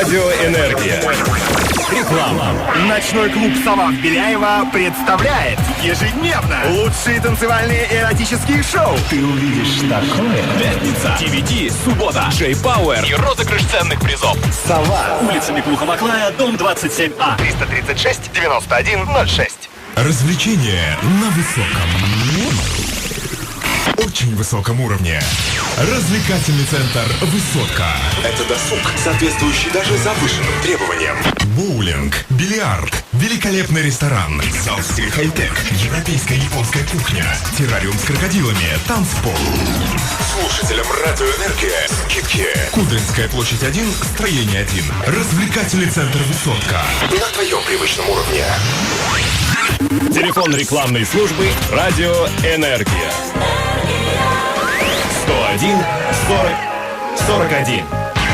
Радиоэнергия. Реклама. Ночной клуб «Сова» в Беляево представляет ежедневно лучшие танцевальные эротические шоу. Ты увидишь такое. Пятница. TVT. Суббота. Джей Пауэр. И розыгрыш ценных призов. «Сова». Улица Миклуха-Маклая, дом 27А. 336-91-06. Развлечения на высоком, очень высоком уровне. Развлекательный центр «Высотка». Это досуг, соответствующий даже завышенным требованиям. Боулинг, бильярд, великолепный ресторан, зал в стиле хай-тек, европейская японская кухня, террариум с крокодилами, танцпол. Слушателям «Радиоэнергия» скидки. Кудринская площадь 1, строение 1. Развлекательный центр «Высотка». На твоем привычном уровне. Телефон рекламной службы «Радиоэнергия». 101 40 41.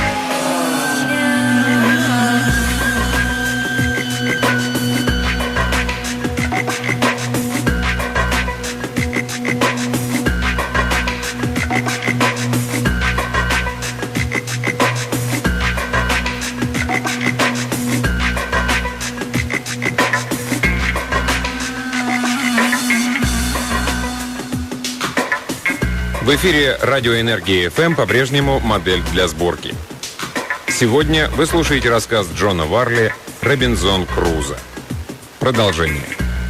В эфире радиоэнергии ФМ по-прежнему модель для сборки. Сегодня вы слушаете рассказ Джона Варли «Робинзон Крузо». Продолжение.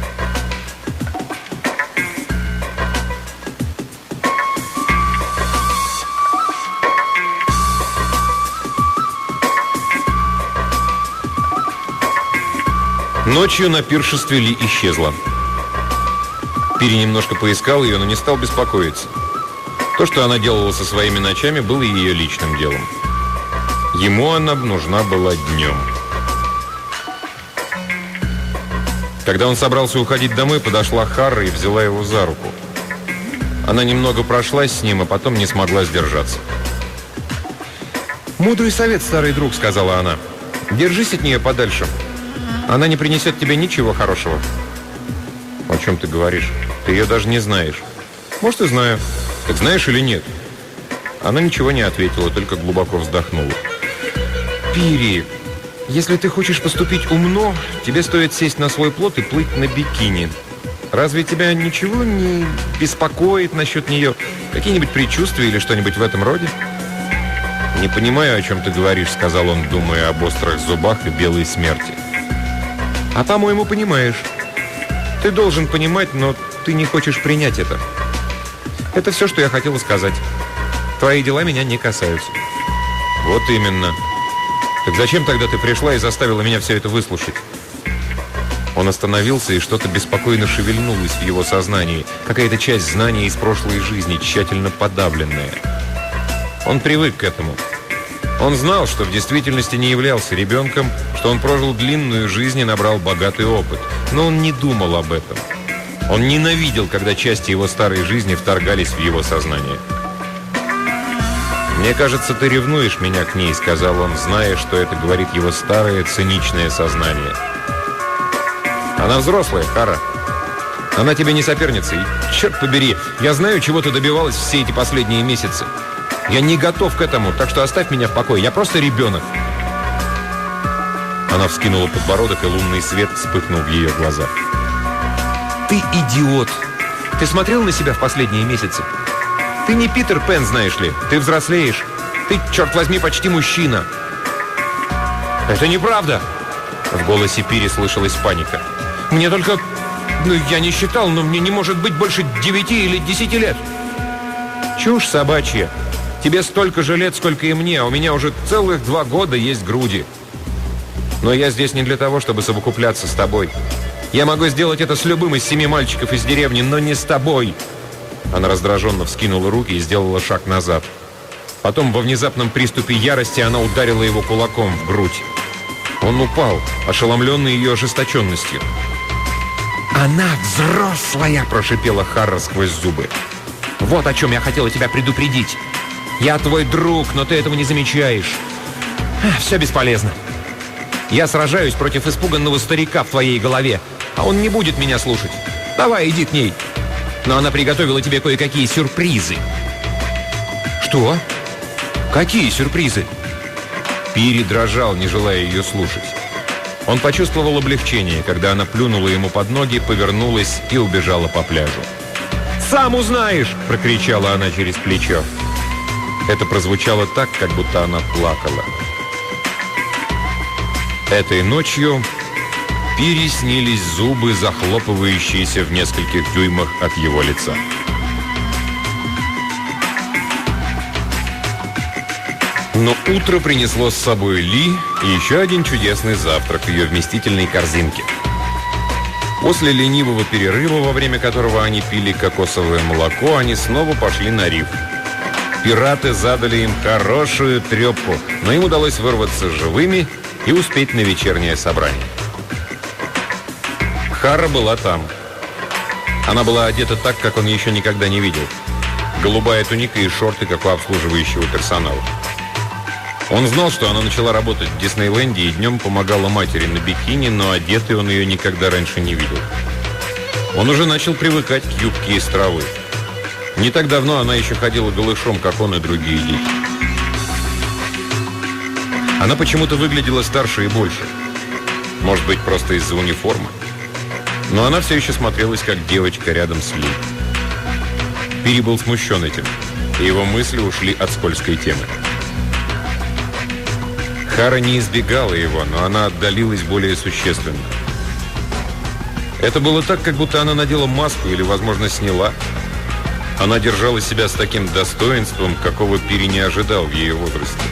Ночью на пиршестве Ли исчезла. Пири немножко поискал ее, но не стал беспокоиться. То, что она делала со своими ночами, было ее личным делом. Ему она нужна была днем. Когда он собрался уходить домой, подошла Харра и взяла его за руку. Она немного прошлась с ним, а потом не смогла сдержаться. «Мудрый совет, старый друг», — сказала она. «Держись от нее подальше. Она не принесет тебе ничего хорошего». «О чем ты говоришь? Ты ее даже не знаешь». «Может, и знаю». «Так знаешь или нет?» Она ничего не ответила, только глубоко вздохнула. «Пири, если ты хочешь поступить умно, тебе стоит сесть на свой плот и плыть на бикини. Разве тебя ничего не беспокоит насчет нее? Какие-нибудь предчувствия или что-нибудь в этом роде?» «Не понимаю, о чем ты говоришь», — сказал он, думая об острых зубах и белой смерти. «А по-моему, понимаешь. Ты должен понимать, но ты не хочешь принять это. Это все, что я хотела сказать. Твои дела меня не касаются». «Вот именно. Так зачем тогда ты пришла и заставила меня все это выслушать?» Он остановился, и что-то беспокойно шевельнулось в его сознании. Какая-то часть знаний из прошлой жизни, тщательно подавленная. Он привык к этому. Он знал, что в действительности не являлся ребенком, что он прожил длинную жизнь и набрал богатый опыт. Но он не думал об этом. Он ненавидел, когда части его старой жизни вторгались в его сознание. «Мне кажется, ты ревнуешь меня к ней», — сказал он, зная, что это говорит его старое циничное сознание. «Она взрослая, Хара. Она тебе не соперница. И, черт побери, я знаю, чего ты добивалась все эти последние месяцы. Я не готов к этому, так что оставь меня в покое. Я просто ребенок». Она вскинула подбородок, и лунный свет вспыхнул в ее глазах. «Ты идиот! Ты смотрел на себя в последние месяцы? Ты не Питер Пен, знаешь ли. Ты взрослеешь. Ты, черт возьми, почти мужчина». «Это неправда!» В голосе Пири слышалась паника. «Мне только... я не считал, но мне не может быть больше 9 или 10 лет». «Чушь собачья. Тебе столько же лет, сколько и мне, а у меня уже целых 2 года есть груди. Но я здесь не для того, чтобы совокупляться с тобой. Я могу сделать это с любым из 7 мальчиков из деревни, но не с тобой». Она раздраженно вскинула руки и сделала шаг назад. Потом, во внезапном приступе ярости, она ударила его кулаком в грудь. Он упал, ошеломленный ее ожесточенностью. «Она взрослая!» – прошипела Харра сквозь зубы. «Вот о чем я хотела тебя предупредить. Я твой друг, но ты этого не замечаешь. Все бесполезно. Я сражаюсь против испуганного старика в твоей голове, а он не будет меня слушать. Давай, иди к ней. Но она приготовила тебе кое-какие сюрпризы». «Что? Какие сюрпризы?» Пири дрожал, не желая ее слушать. Он почувствовал облегчение, когда она плюнула ему под ноги, повернулась и убежала по пляжу. «Сам узнаешь!» – прокричала она через плечо. Это прозвучало так, как будто она плакала. Этой ночью Пири снились зубы, захлопывающиеся в нескольких дюймах от его лица. Но утро принесло с собой Ли и еще один чудесный завтрак в ее вместительной корзинке. После ленивого перерыва, во время которого они пили кокосовое молоко, они снова пошли на риф. Пираты задали им хорошую трепку, но им удалось вырваться живыми и успеть на вечернее собрание. Хара была там. Она была одета так, как он еще никогда не видел. Голубая туника и шорты, как у обслуживающего персонала. Он знал, что она начала работать в Диснейленде и днем помогала матери на бикини, но одетой он ее никогда раньше не видел. Он уже начал привыкать к юбке из травы. Не так давно она еще ходила голышом, как он и другие дети. Она почему-то выглядела старше и больше. Может быть, просто из-за униформы. Но она все еще смотрелась, как девочка рядом с Ли. Пири был смущен этим, и его мысли ушли от скользкой темы. Хара не избегала его, но она отдалилась более существенно. Это было так, как будто она надела маску или, возможно, сняла. Она держала себя с таким достоинством, какого Пири не ожидал в ее возрасте.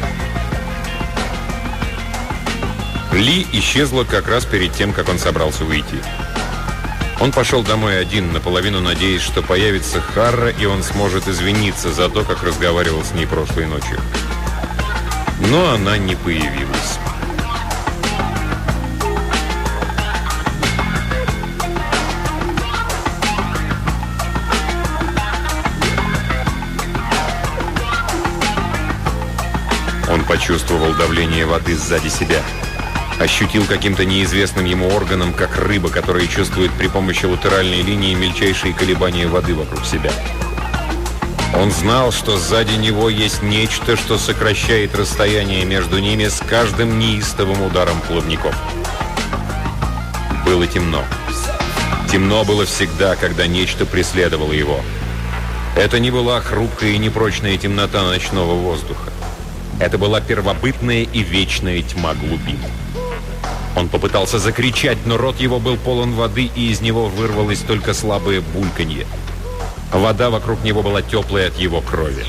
Ли исчезла как раз перед тем, как он собрался выйти. Он пошел домой один, наполовину надеясь, что появится Хара, и он сможет извиниться за то, как разговаривал с ней прошлой ночью. Но она не появилась. Он почувствовал давление воды сзади себя. Ощутил каким-то неизвестным ему органом, как рыба, которая чувствует при помощи латеральной линии мельчайшие колебания воды вокруг себя. Он знал, что сзади него есть нечто, что сокращает расстояние между ними с каждым неистовым ударом плавников. Было темно. Темно было всегда, когда нечто преследовало его. Это не была хрупкая и непрочная темнота ночного воздуха. Это была первобытная и вечная тьма глубин. Он попытался закричать, но рот его был полон воды, и из него вырвалось только слабое бульканье. Вода вокруг него была теплой от его крови.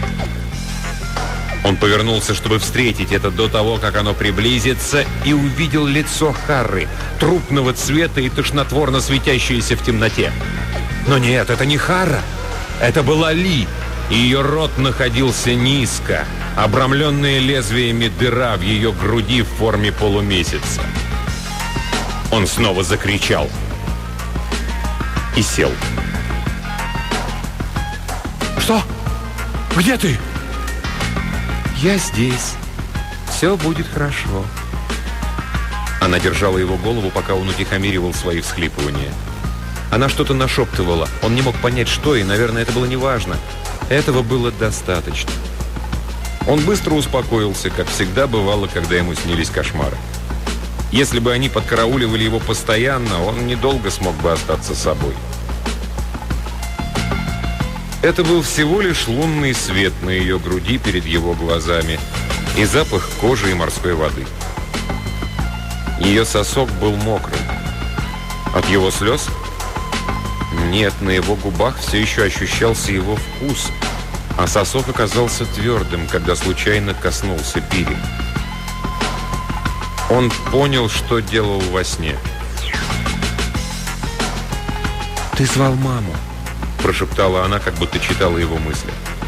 Он повернулся, чтобы встретить это до того, как оно приблизится, и увидел лицо Хары, трупного цвета и тошнотворно светящееся в темноте. Но нет, это не Хара. Это была Ли, и ее рот находился низко, обрамленная лезвиями дыра в ее груди в форме полумесяца. Он снова закричал и сел. «Что? Где ты?» «Я здесь. Все будет хорошо». Она держала его голову, пока он утихомиривал свои всхлипывания. Она что-то нашептывала. Он не мог понять, что, и, наверное, это было неважно. Этого было достаточно. Он быстро успокоился, как всегда бывало, когда ему снились кошмары. Если бы они подкарауливали его постоянно, он недолго смог бы остаться собой. Это был всего лишь лунный свет на ее груди перед его глазами и запах кожи и морской воды. Ее сосок был мокрым. От его слез? Нет, на его губах все еще ощущался его вкус, а сосок оказался твердым, когда случайно коснулся Пири. Он понял, что делал во сне. «Ты звал маму», — прошептала она, как будто читала его мысли.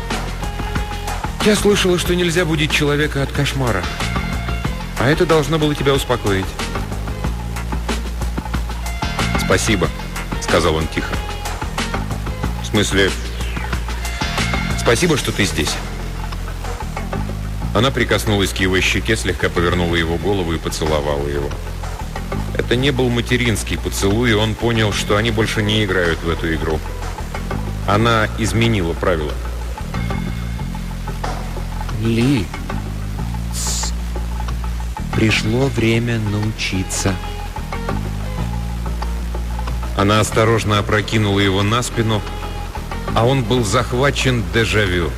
«Я слышала, что нельзя будить человека от кошмара, а это должно было тебя успокоить». «Спасибо», — сказал он тихо. «В смысле, спасибо, что ты здесь». Она прикоснулась к его щеке, слегка повернула его голову и поцеловала его. Это не был материнский поцелуй, и он понял, что они больше не играют в эту игру. Она изменила правила. Ли. Пришло время научиться. Она осторожно опрокинула его на спину, а он был захвачен дежавю.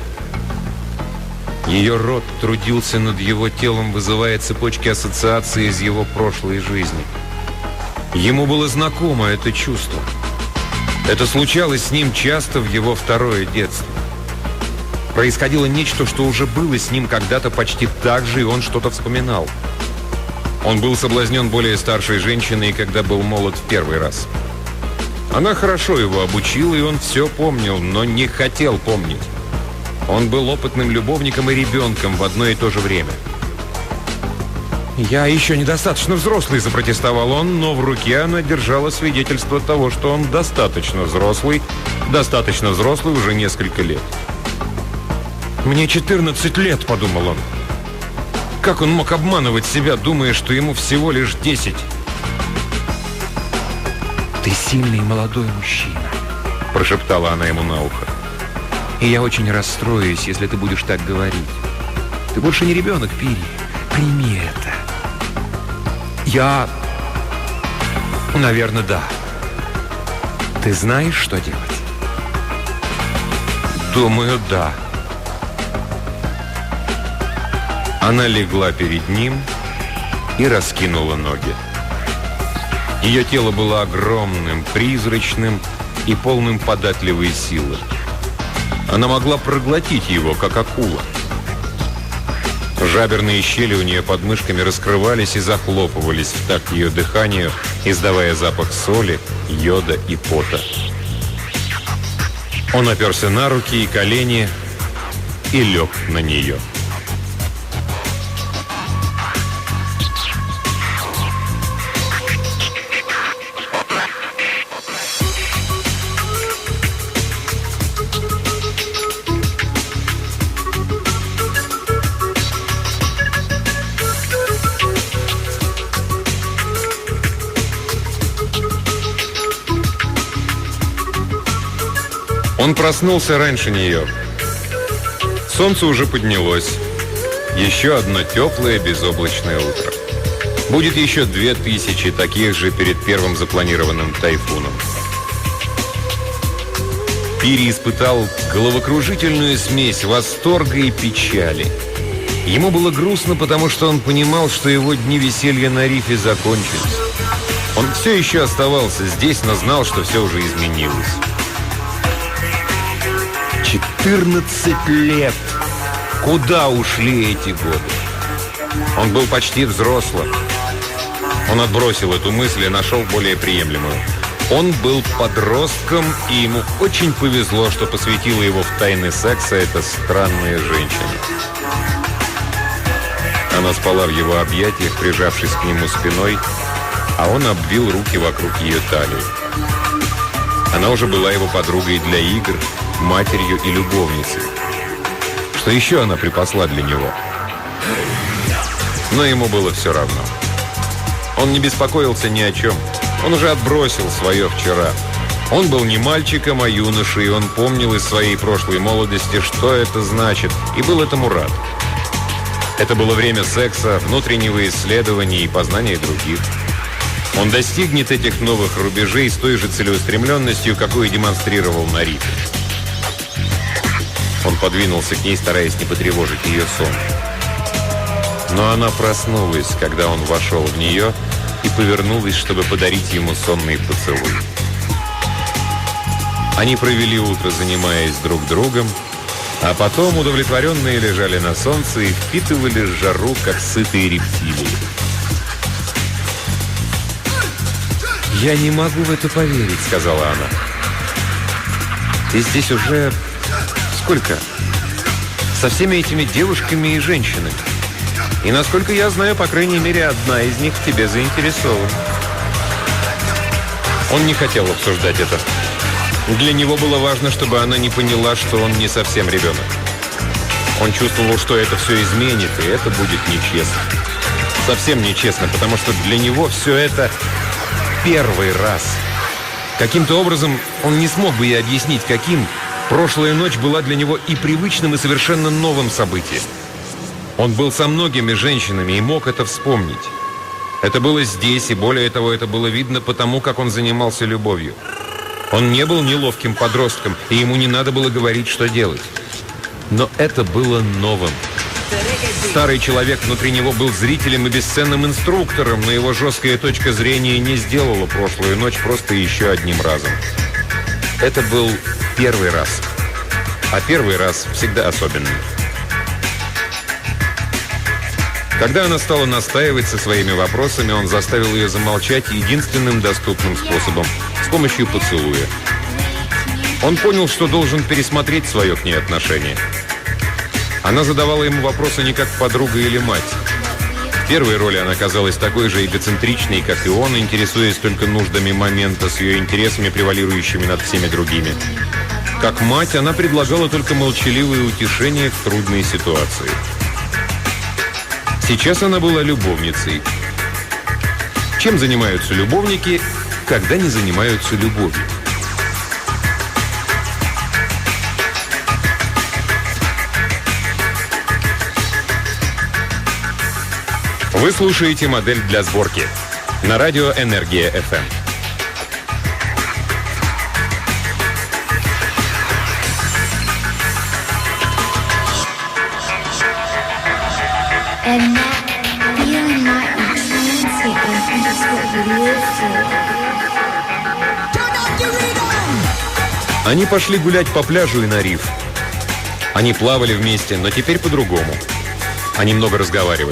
Ее рот трудился над его телом, вызывая цепочки ассоциаций из его прошлой жизни. Ему было знакомо это чувство. Это случалось с ним часто в его второе детство. Происходило нечто, что уже было с ним когда-то почти так же, и он что-то вспоминал. Он был соблазнен более старшей женщиной, когда был молод в первый раз. Она хорошо его обучила, и он все помнил, но не хотел помнить. Он был опытным любовником и ребенком в одно и то же время. «Я еще недостаточно взрослый», — запротестовал он, но в руке она держала свидетельство того, что он достаточно взрослый уже несколько лет. «Мне 14 лет», — подумал он. Как он мог обманывать себя, думая, что ему всего лишь 10? «Ты сильный молодой мужчина», — прошептала она ему на ухо. «И я очень расстроюсь, если ты будешь так говорить. Ты больше не ребенок, Пири. Прими это». Наверное, да. Ты знаешь, что делать?» «Думаю, да». Она легла перед ним и раскинула ноги. Ее тело было огромным, призрачным и полным податливой силы. Она могла проглотить его, как акула. Жаберные щели у нее под мышками раскрывались и захлопывались в такт ее дыханию, издавая запах соли, йода и пота. Он оперся на руки и колени и лег на нее. Он проснулся раньше нее. Солнце уже поднялось. Еще одно теплое безоблачное утро. Будет еще 2000 таких же перед первым запланированным тайфуном. Пири испытал головокружительную смесь восторга и печали. Ему было грустно, потому что он понимал, что его дни веселья на рифе закончились. Он все еще оставался здесь, но знал, что все уже изменилось. 14 лет! Куда ушли эти годы? Он был почти взрослым. Он отбросил эту мысль и нашел более приемлемую. Он был подростком, и ему очень повезло, что посвятила его в тайны секса эта странная женщина. Она спала в его объятиях, прижавшись к нему спиной, а он обвил руки вокруг ее талии. Она уже была его подругой для игр, матерью и любовницей. Что еще она припасла для него? Но ему было все равно. Он не беспокоился ни о чем. Он уже отбросил свое вчера. Он был не мальчиком, а юношей, и он помнил из своей прошлой молодости, что это значит, и был этому рад. Это было время секса, внутреннего исследования и познания других. Он достигнет этих новых рубежей с той же целеустремленностью, какую демонстрировал на рифе. Он подвинулся к ней, стараясь не потревожить ее сон. Но она проснулась, когда он вошел в нее, и повернулась, чтобы подарить ему сонный поцелуй. Они провели утро, занимаясь друг другом, а потом удовлетворенные лежали на солнце и впитывали жару, как сытые рептилии. «Я не могу в это поверить», — сказала она. «Ты здесь уже... сколько? Со всеми этими девушками и женщинами. И, насколько я знаю, по крайней мере, одна из них в тебе заинтересована». Он не хотел обсуждать это. Для него было важно, чтобы она не поняла, что он не совсем ребенок. Он чувствовал, что это все изменит, и это будет нечестно. Совсем нечестно, потому что для него все это первый раз. Каким-то образом он не смог бы ей объяснить, каким. Прошлая ночь была для него и привычным, и совершенно новым событием. Он был со многими женщинами и мог это вспомнить. Это было здесь, и более того, это было видно потому, как он занимался любовью. Он не был неловким подростком, и ему не надо было говорить, что делать. Но это было новым. Старый человек внутри него был зрителем и бесценным инструктором, но его жесткая точка зрения не сделала прошлую ночь просто еще одним разом. Это был первый раз. А первый раз всегда особенный. Когда она стала настаивать со своими вопросами, он заставил ее замолчать единственным доступным способом – с помощью поцелуя. Он понял, что должен пересмотреть свое к ней отношение. Она задавала ему вопросы не как подруга или мать. В первой роли она казалась такой же эгоцентричной, как и он, интересуясь только нуждами момента, с ее интересами, превалирующими над всеми другими. Как мать, она предлагала только молчаливые утешения в трудной ситуации. Сейчас она была любовницей. Чем занимаются любовники, когда не занимаются любовью? Вы слушаете «Модель для сборки» на радио «Энергия FM». And that feeling might be transit and just what we live for. Они пошли гулять по пляжу и на риф. Они плавали вместе, но теперь по-другому. Они много разговаривали.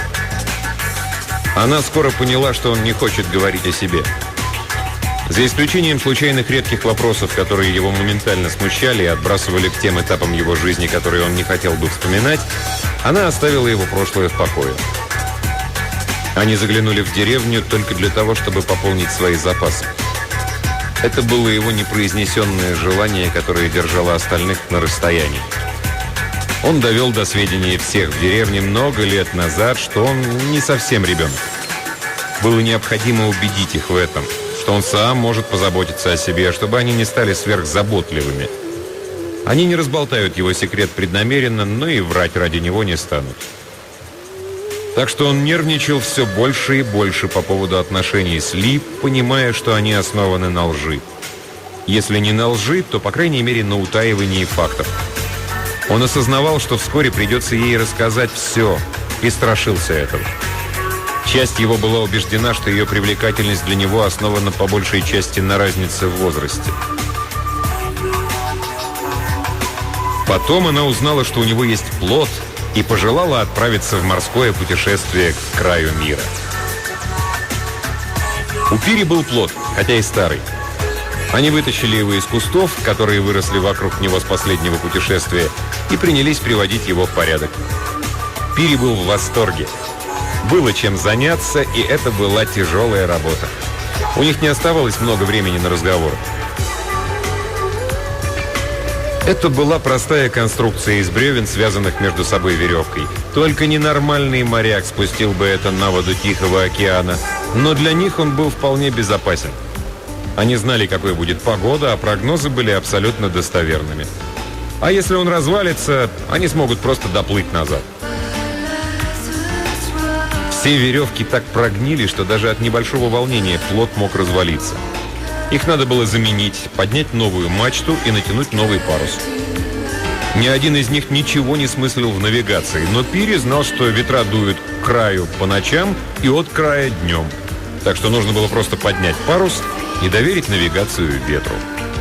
Она скоро поняла, что он не хочет говорить о себе. За исключением случайных редких вопросов, которые его моментально смущали и отбрасывали к тем этапам его жизни, которые он не хотел бы вспоминать, она оставила его прошлое в покое. Они заглянули в деревню только для того, чтобы пополнить свои запасы. Это было его непроизнесенное желание, которое держало остальных на расстоянии. Он довел до сведения всех в деревне много лет назад, что он не совсем ребенок. Было необходимо убедить их в этом, что он сам может позаботиться о себе, чтобы они не стали сверхзаботливыми. Они не разболтают его секрет преднамеренно, но и врать ради него не станут. Так что он нервничал все больше и больше по поводу отношений с Ли, понимая, что они основаны на лжи. Если не на лжи, то, по крайней мере, на утаивании фактов. Он осознавал, что вскоре придется ей рассказать все, и страшился этого. Часть его была убеждена, что ее привлекательность для него основана по большей части на разнице в возрасте. Потом она узнала, что у него есть плод, и пожелала отправиться в морское путешествие к краю мира. У Пири был плод, хотя и старый. Они вытащили его из кустов, которые выросли вокруг него с последнего путешествия, и принялись приводить его в порядок. Пири был в восторге. Было чем заняться, и это была тяжелая работа. У них не оставалось много времени на разговор. Это была простая конструкция из бревен, связанных между собой веревкой. Только ненормальный моряк спустил бы это на воду Тихого океана, но для них он был вполне безопасен. Они знали, какой будет погода, а прогнозы были абсолютно достоверными. А если он развалится, они смогут просто доплыть назад. Все веревки так прогнили, что даже от небольшого волнения плот мог развалиться. Их надо было заменить, поднять новую мачту и натянуть новый парус. Ни один из них ничего не смыслил в навигации, но Пири знал, что ветра дуют к краю по ночам и от края днем. Так что нужно было просто поднять парус и доверить навигацию ветру.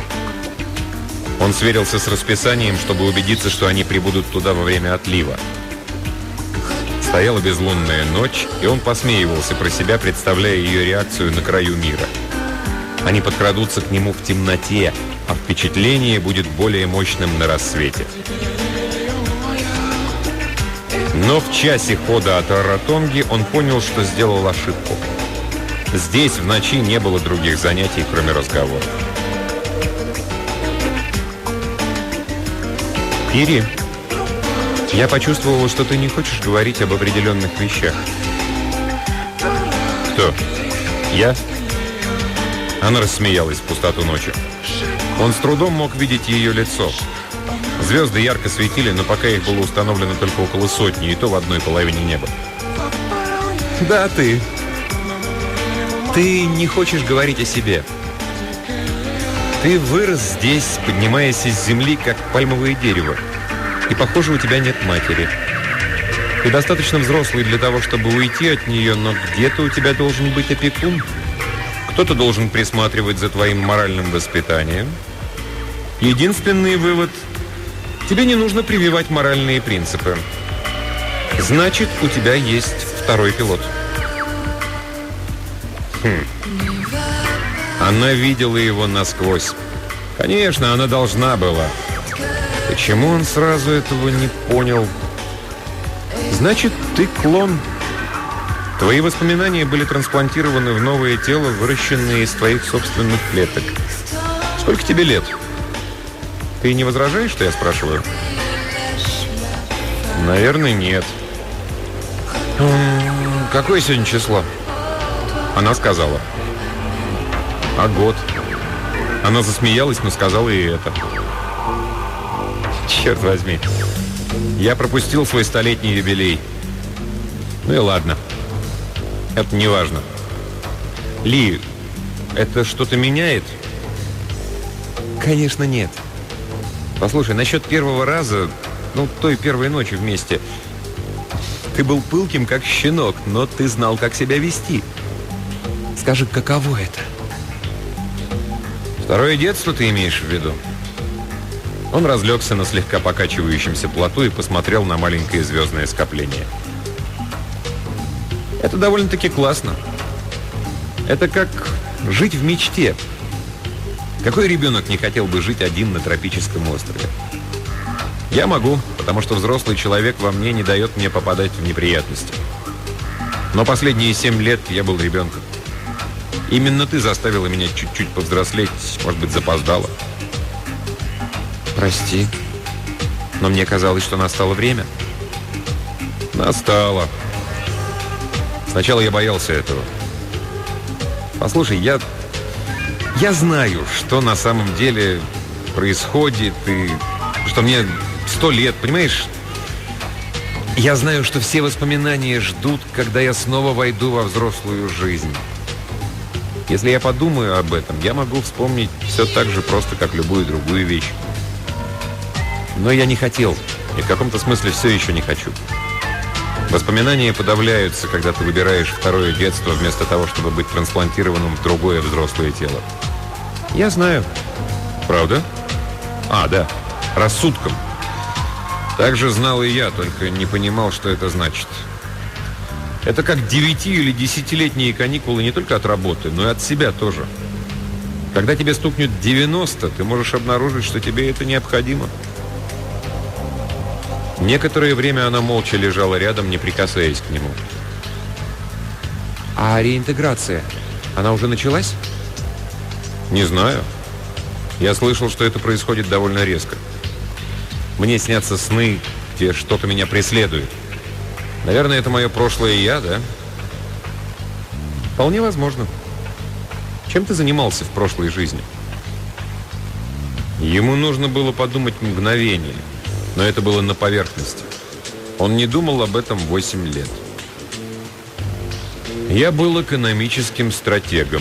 Он сверился с расписанием, чтобы убедиться, что они прибудут туда во время отлива. Стояла безлунная ночь, и он посмеивался про себя, представляя ее реакцию на краю мира. Они подкрадутся к нему в темноте, а впечатление будет более мощным на рассвете. Но в часе хода от Раратонги он понял, что сделал ошибку. Здесь в ночи не было других занятий, кроме разговора. Пири, я почувствовала, что ты не хочешь говорить об определенных вещах. Кто? Я? Она рассмеялась в пустоту ночи. Он с трудом мог видеть ее лицо. Звезды ярко светили, но пока их было установлено только около сотни, и то в одной половине неба. Да, ты. Ты не хочешь говорить о себе. Ты вырос здесь, поднимаясь из земли, как пальмовое дерево. И, похоже, у тебя нет матери. Ты достаточно взрослый для того, чтобы уйти от нее, но где-то у тебя должен быть опекун. Кто-то должен присматривать за твоим моральным воспитанием. Единственный вывод – тебе не нужно прививать моральные принципы. Значит, у тебя есть второй пилот. Она видела его насквозь. Конечно, она должна была. Почему он сразу этого не понял? Значит, ты клон. Твои воспоминания были трансплантированы в новое тело, выращенное из твоих собственных клеток. Сколько тебе лет? Ты не возражаешь, что я спрашиваю? Наверное, нет. Какое сегодня число? Она сказала. А год? Она засмеялась, но сказала и это. Черт возьми. Я пропустил свой столетний юбилей. Ну и ладно. Это не важно. Ли, это что-то меняет? Конечно, нет. Послушай, насчет первого раза, той первой ночи вместе, ты был пылким, как щенок, но ты знал, как себя вести. Скажи, каково это? Второе детство ты имеешь в виду? Он разлегся на слегка покачивающемся плоту и посмотрел на маленькое звездное скопление. Это довольно-таки классно. Это как жить в мечте. Какой ребенок не хотел бы жить один на тропическом острове? Я могу, потому что взрослый человек во мне не дает мне попадать в неприятности. Но последние 7 лет я был ребенком. Именно ты заставила меня чуть-чуть повзрослеть, может быть, запоздала. Прости, но мне казалось, что настало время. Настало. Сначала я боялся этого. Послушай, я знаю, что на самом деле происходит, и что мне 100 лет, понимаешь? Я знаю, что все воспоминания ждут, когда я снова войду во взрослую жизнь. Если я подумаю об этом, я могу вспомнить все так же просто, как любую другую вещь. Но я не хотел, и в каком-то смысле все еще не хочу. Воспоминания подавляются, когда ты выбираешь второе детство вместо того, чтобы быть трансплантированным в другое взрослое тело. Я знаю. Правда? Да. Рассудком. Так же знал и я, только не понимал, что это значит. Это как 9- или 10-летние каникулы не только от работы, но и от себя тоже. Когда тебе стукнет 90, ты можешь обнаружить, что тебе это необходимо. Некоторое время она молча лежала рядом, не прикасаясь к нему. А реинтеграция, она уже началась? Не знаю. Я слышал, что это происходит довольно резко. Мне снятся сны, где что-то меня преследует. Наверное, это мое прошлое я, да? Вполне возможно. Чем ты занимался в прошлой жизни? Ему нужно было подумать мгновение, но это было на поверхности. Он не думал об этом 8 лет. Я был экономическим стратегом.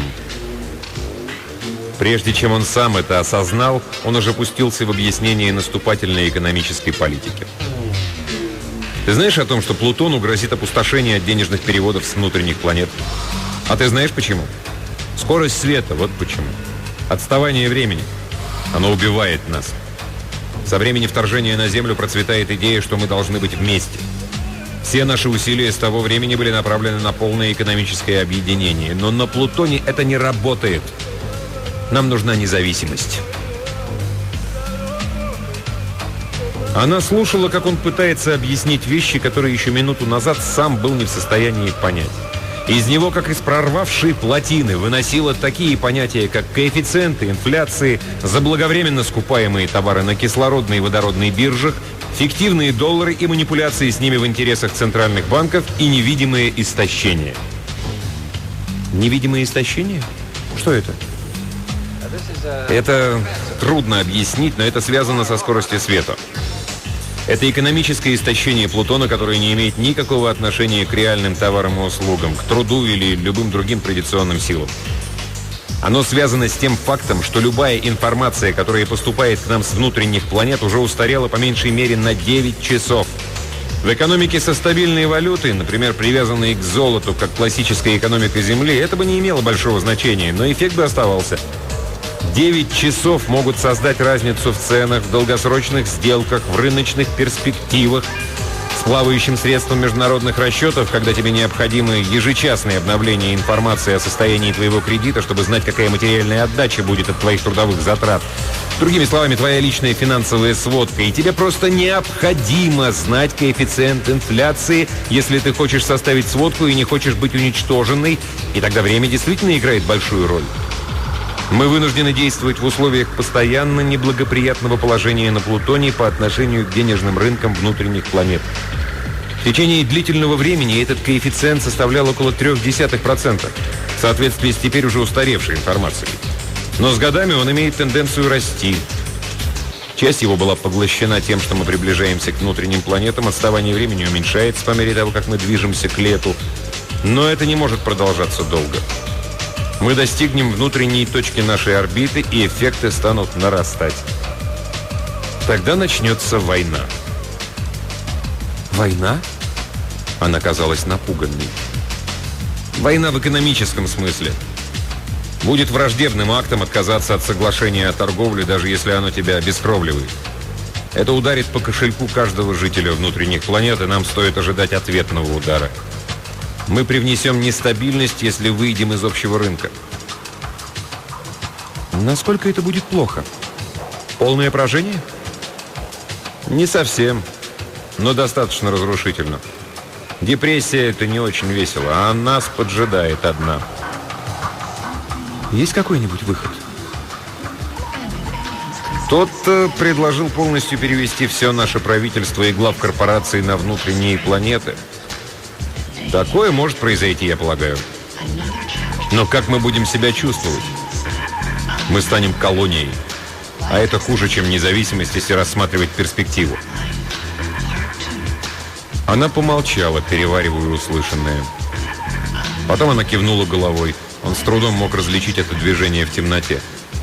Прежде чем он сам это осознал, он уже пустился в объяснение наступательной экономической политики. Ты знаешь о том, что Плутону грозит опустошение от денежных переводов с внутренних планет? А ты знаешь почему? Скорость света, вот почему. Отставание времени. Оно убивает нас. Со времени вторжения на Землю процветает идея, что мы должны быть вместе. Все наши усилия с того времени были направлены на полное экономическое объединение. Но на Плутоне это не работает. Нам нужна независимость. Она слушала, как он пытается объяснить вещи, которые еще минуту назад сам был не в состоянии понять. Из него, как из прорвавшей плотины, выносило такие понятия, как коэффициенты инфляции, заблаговременно скупаемые товары на кислородной и водородной биржах, фиктивные доллары и манипуляции с ними в интересах центральных банков и невидимое истощение. Невидимое истощение? Что это? Это трудно объяснить, но это связано со скоростью света. Это экономическое истощение Плутона, которое не имеет никакого отношения к реальным товарам и услугам, к труду или любым другим традиционным силам. Оно связано с тем фактом, что любая информация, которая поступает к нам с внутренних планет, уже устарела по меньшей мере на 9 часов. В экономике со стабильной валютой, например, привязанной к золоту, как классическая экономика Земли, это бы не имело большого значения, но эффект бы оставался. 9 часов могут создать разницу в ценах, в долгосрочных сделках, в рыночных перспективах, с плавающим средством международных расчетов, когда тебе необходимы ежечасные обновления информации о состоянии твоего кредита, чтобы знать, какая материальная отдача будет от твоих трудовых затрат. Другими словами, твоя личная финансовая сводка. И тебе просто необходимо знать коэффициент инфляции, если ты хочешь составить сводку и не хочешь быть уничтоженной. И тогда время действительно играет большую роль. Мы вынуждены действовать в условиях постоянно неблагоприятного положения на Плутоне по отношению к денежным рынкам внутренних планет. В течение длительного времени этот коэффициент составлял около 0,3%, в соответствии с теперь уже устаревшей информацией. Но с годами он имеет тенденцию расти. Часть его была поглощена тем, что мы приближаемся к внутренним планетам, отставание времени уменьшается по мере того, как мы движемся к лету. Но это не может продолжаться долго. Мы достигнем внутренней точки нашей орбиты, и эффекты станут нарастать. Тогда начнется война. Война? Она казалась напуганной. Война в экономическом смысле. Будет враждебным актом отказаться от соглашения о торговле, даже если оно тебя обескровливает. Это ударит по кошельку каждого жителя внутренних планет, и нам стоит ожидать ответного удара. Мы привнесем нестабильность, если выйдем из общего рынка. Насколько это будет плохо? Полное поражение? Не совсем, но достаточно разрушительно. Депрессия — это не очень весело, а нас поджидает одна. Есть какой-нибудь выход? Тот предложил полностью перевести все наше правительство и глав корпораций на внутренние планеты. Такое может произойти, я полагаю. Но как мы будем себя чувствовать? Мы станем колонией. А это хуже, чем независимость, если рассматривать перспективу. Она помолчала, переваривая услышанное. Потом она кивнула головой. Он с трудом мог различить это движение в темноте.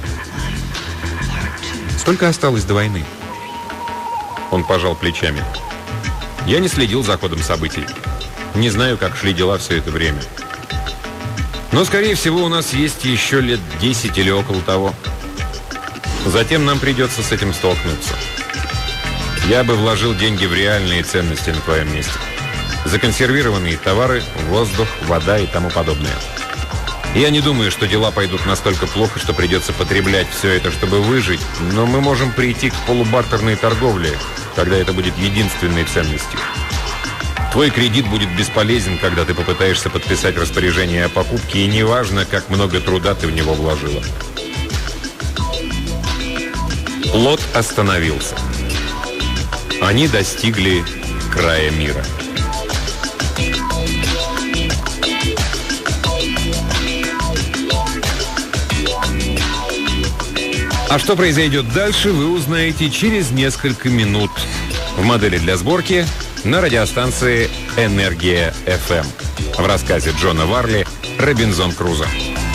Сколько осталось до войны? Он пожал плечами. Я не следил за ходом событий. Не знаю, как шли дела все это время. Но, скорее всего, у нас есть еще лет 10 или около того. Затем нам придется с этим столкнуться. Я бы вложил деньги в реальные ценности на твоем месте. Законсервированные товары, воздух, вода и тому подобное. Я не думаю, что дела пойдут настолько плохо, что придется потреблять все это, чтобы выжить, но мы можем прийти к полубартерной торговле, когда это будет единственной ценностью. Твой кредит будет бесполезен, когда ты попытаешься подписать распоряжение о покупке, и неважно, как много труда ты в него вложила. Плот остановился. Они достигли края мира. А что произойдет дальше, вы узнаете через несколько минут в модели для сборки на радиостанции «Энергия FM» в рассказе Джона Варли «Робинзон Крузо».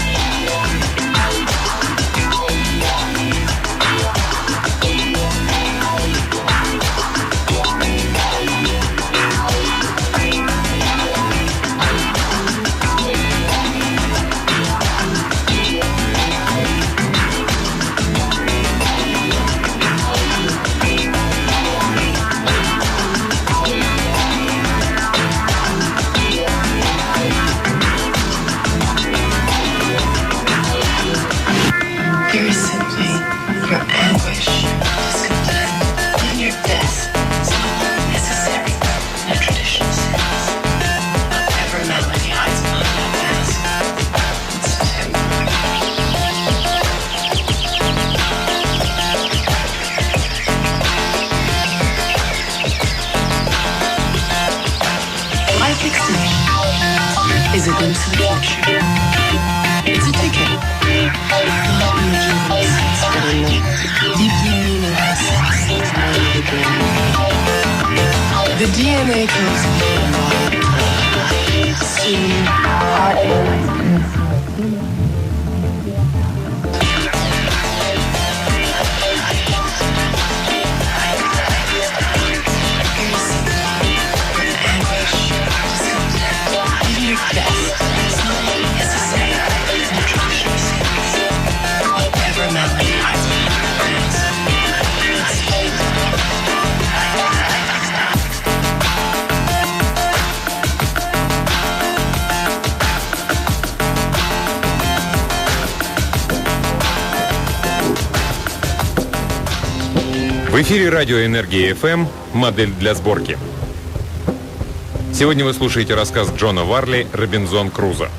Very simply, your anguish, discontent, and your death is not necessary in a traditional sense. Whatever melody hides behind that mask, it's temporary. Life extension is a glimpse of the future. It's a ticket. Not rejuvenation. The DNA comes soon, В эфире радио «Энергия ФМ», модель для сборки. Сегодня вы слушаете рассказ Джона Варли «Робинзон Крузо».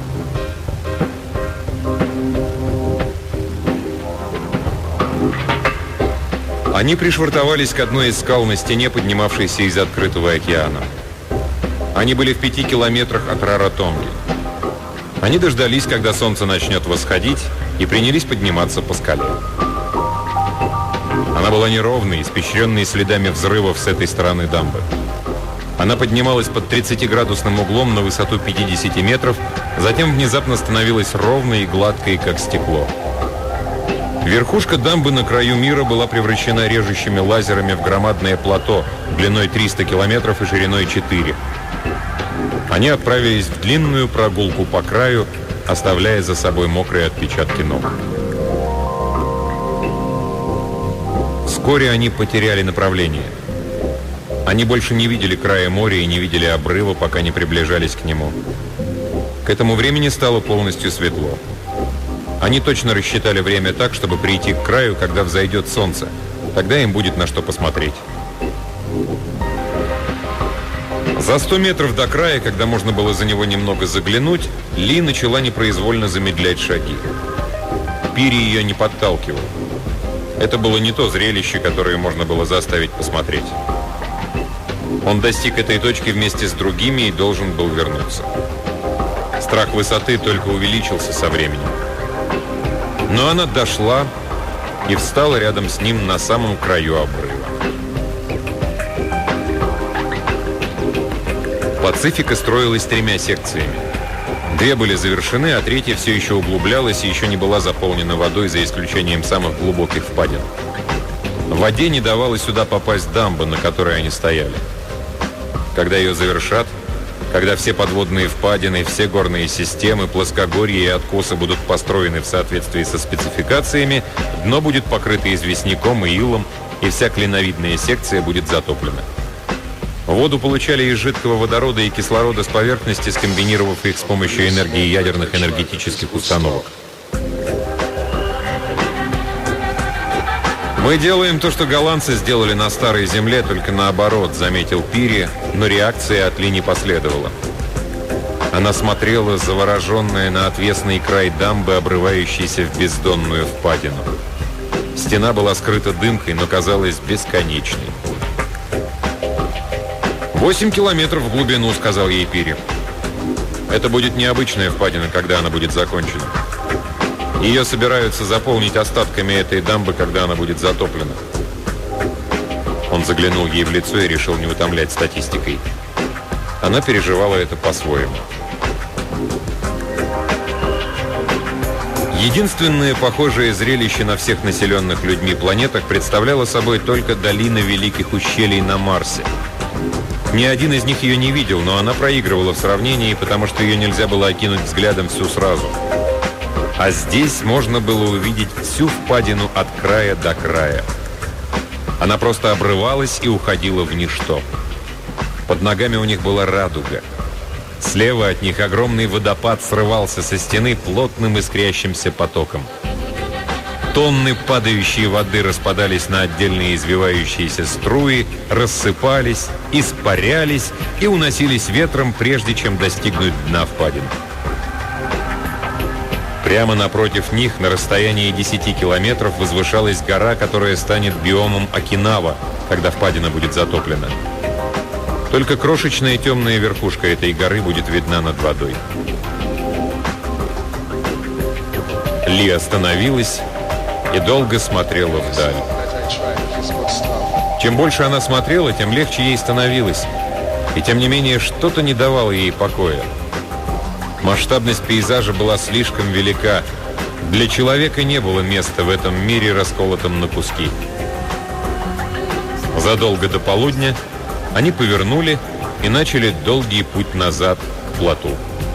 Они пришвартовались к одной из скал на стене, поднимавшейся из открытого океана. Они были в 5 километрах от Раротонги. Они дождались, когда солнце начнет восходить, и принялись подниматься по скале. Она была неровной, испещренной следами взрывов с этой стороны дамбы. Она поднималась под 30-градусным углом на высоту 50 метров, затем внезапно становилась ровной и гладкой, как стекло. Верхушка дамбы на краю мира была превращена режущими лазерами в громадное плато длиной 300 километров и шириной 4. Они отправились в длинную прогулку по краю, оставляя за собой мокрые отпечатки ног. Вскоре они потеряли направление. Они больше не видели края моря и не видели обрыва, пока не приближались к нему. К этому времени стало полностью светло. Они точно рассчитали время так, чтобы прийти к краю, когда взойдет солнце. Тогда им будет на что посмотреть. За 100 метров до края, когда можно было за него немного заглянуть, Ли начала непроизвольно замедлять шаги. Пири ее не подталкивал. Это было не то зрелище, которое можно было заставить посмотреть. Он достиг этой точки вместе с другими и должен был вернуться. Страх высоты только увеличился со временем. Но она дошла и встала рядом с ним на самом краю обрыва. Пацифика строилась 3 секциями. 2 были завершены, а 3 все еще углублялась и еще не была заполнена водой, за исключением самых глубоких впадин. В воде не давала сюда попасть дамба, на которой они стояли. Когда ее завершат, когда все подводные впадины, все горные системы, плоскогорья и откосы будут построены в соответствии со спецификациями, дно будет покрыто известняком и илом, и вся клиновидная секция будет затоплена. Воду получали из жидкого водорода и кислорода с поверхности, скомбинировав их с помощью энергии ядерных энергетических установок. «Мы делаем то, что голландцы сделали на Старой Земле, только наоборот», — заметил Пири, но реакции от Ли не последовало. Она смотрела, завороженная на отвесный край дамбы, обрывающейся в бездонную впадину. Стена была скрыта дымкой, но казалась бесконечной. 8 километров в глубину, сказал ей Пири. Это будет необычная впадина, когда она будет закончена. Ее собираются заполнить остатками этой дамбы, когда она будет затоплена. Он заглянул ей в лицо и решил не утомлять статистикой. Она переживала это по-своему. Единственное похожее зрелище на всех населенных людьми планетах представляло собой только долина Великих Ущелий на Марсе. Ни один из них ее не видел, но она проигрывала в сравнении, потому что ее нельзя было окинуть взглядом всю сразу. А здесь можно было увидеть всю впадину от края до края. Она просто обрывалась и уходила в ничто. Под ногами у них была радуга. Слева от них огромный водопад срывался со стены плотным искрящимся потоком. Тонны падающей воды распадались на отдельные извивающиеся струи, рассыпались, испарялись и уносились ветром, прежде чем достигнуть дна впадин. Прямо напротив них, на расстоянии 10 километров, возвышалась гора, которая станет биомом Окинава, когда впадина будет затоплена. Только крошечная темная верхушка этой горы будет видна над водой. Ли остановилась и долго смотрела вдаль. Чем больше она смотрела, тем легче ей становилось. И тем не менее, что-то не давало ей покоя. Масштабность пейзажа была слишком велика. Для человека не было места в этом мире, расколотом на куски. Задолго до полудня они повернули и начали долгий путь назад к плоту.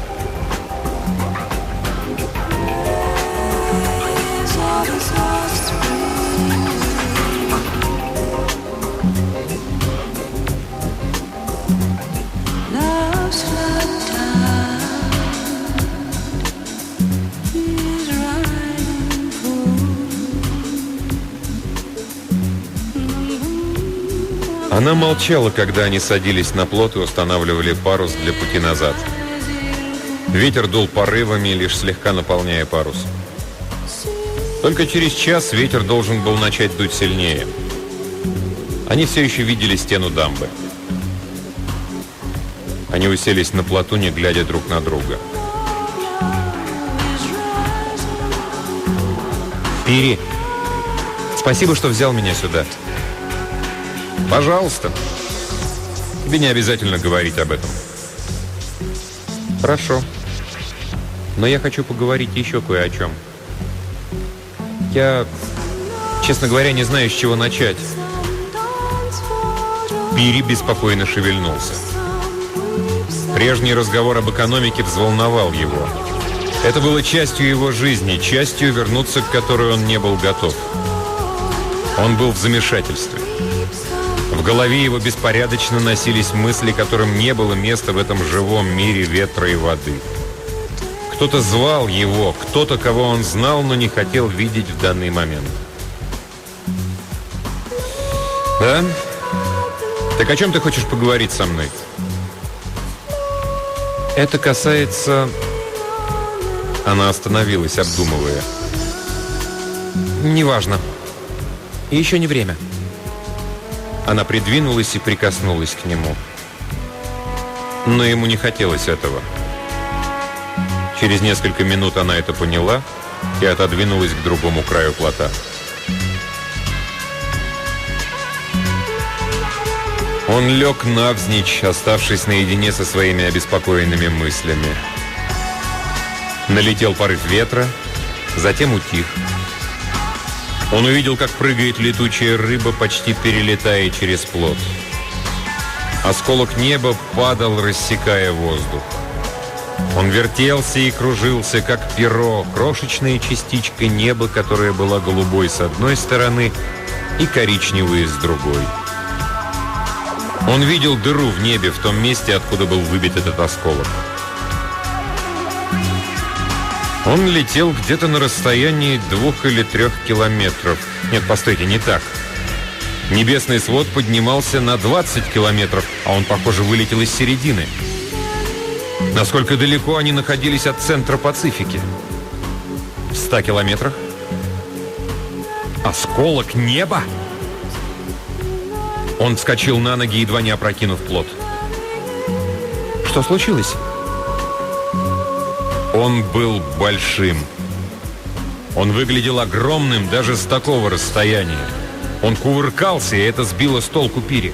Она молчала, когда они садились на плот и устанавливали парус для пути назад. Ветер дул порывами, лишь слегка наполняя парус. Только через час ветер должен был начать дуть сильнее. Они все еще видели стену дамбы. Они уселись на плоту, не глядя друг на друга. «Пири, спасибо, что взял меня сюда». «Пожалуйста. Тебе не обязательно говорить об этом». «Хорошо. Но я хочу поговорить еще кое о чем. Я, честно говоря, не знаю, с чего начать». Пири беспокойно шевельнулся. Прежний разговор об экономике взволновал его. Это было частью его жизни, частью, вернуться к которой он не был готов. Он был в замешательстве. В голове его беспорядочно носились мысли, которым не было места в этом живом мире ветра и воды. Кто-то звал его, кто-то, кого он знал, но не хотел видеть в данный момент. «Да? Так о чем ты хочешь поговорить со мной?» «Это касается...» Она остановилась, обдумывая. «Неважно. И еще не время». Она придвинулась и прикоснулась к нему. Но ему не хотелось этого. Через несколько минут она это поняла и отодвинулась к другому краю плота. Он лег навзничь, оставшись наедине со своими обеспокоенными мыслями. Налетел порыв ветра, затем утих. Он увидел, как прыгает летучая рыба, почти перелетая через плот. Осколок неба падал, рассекая воздух. Он вертелся и кружился, как перо, крошечная частичка неба, которая была голубой с одной стороны и коричневой с другой. Он видел дыру в небе в том месте, откуда был выбит этот осколок. Он летел где-то на расстоянии 2 или 3 километров. Нет, постойте, не так. Небесный свод поднимался на 20 километров, а он, похоже, вылетел из середины. Насколько далеко они находились от центра Пацифики? В 100 километрах? Осколок неба? Он вскочил на ноги, едва не опрокинув плот. Что случилось? Он был большим. Он выглядел огромным даже с такого расстояния. Он кувыркался, и это сбило с толку Пири.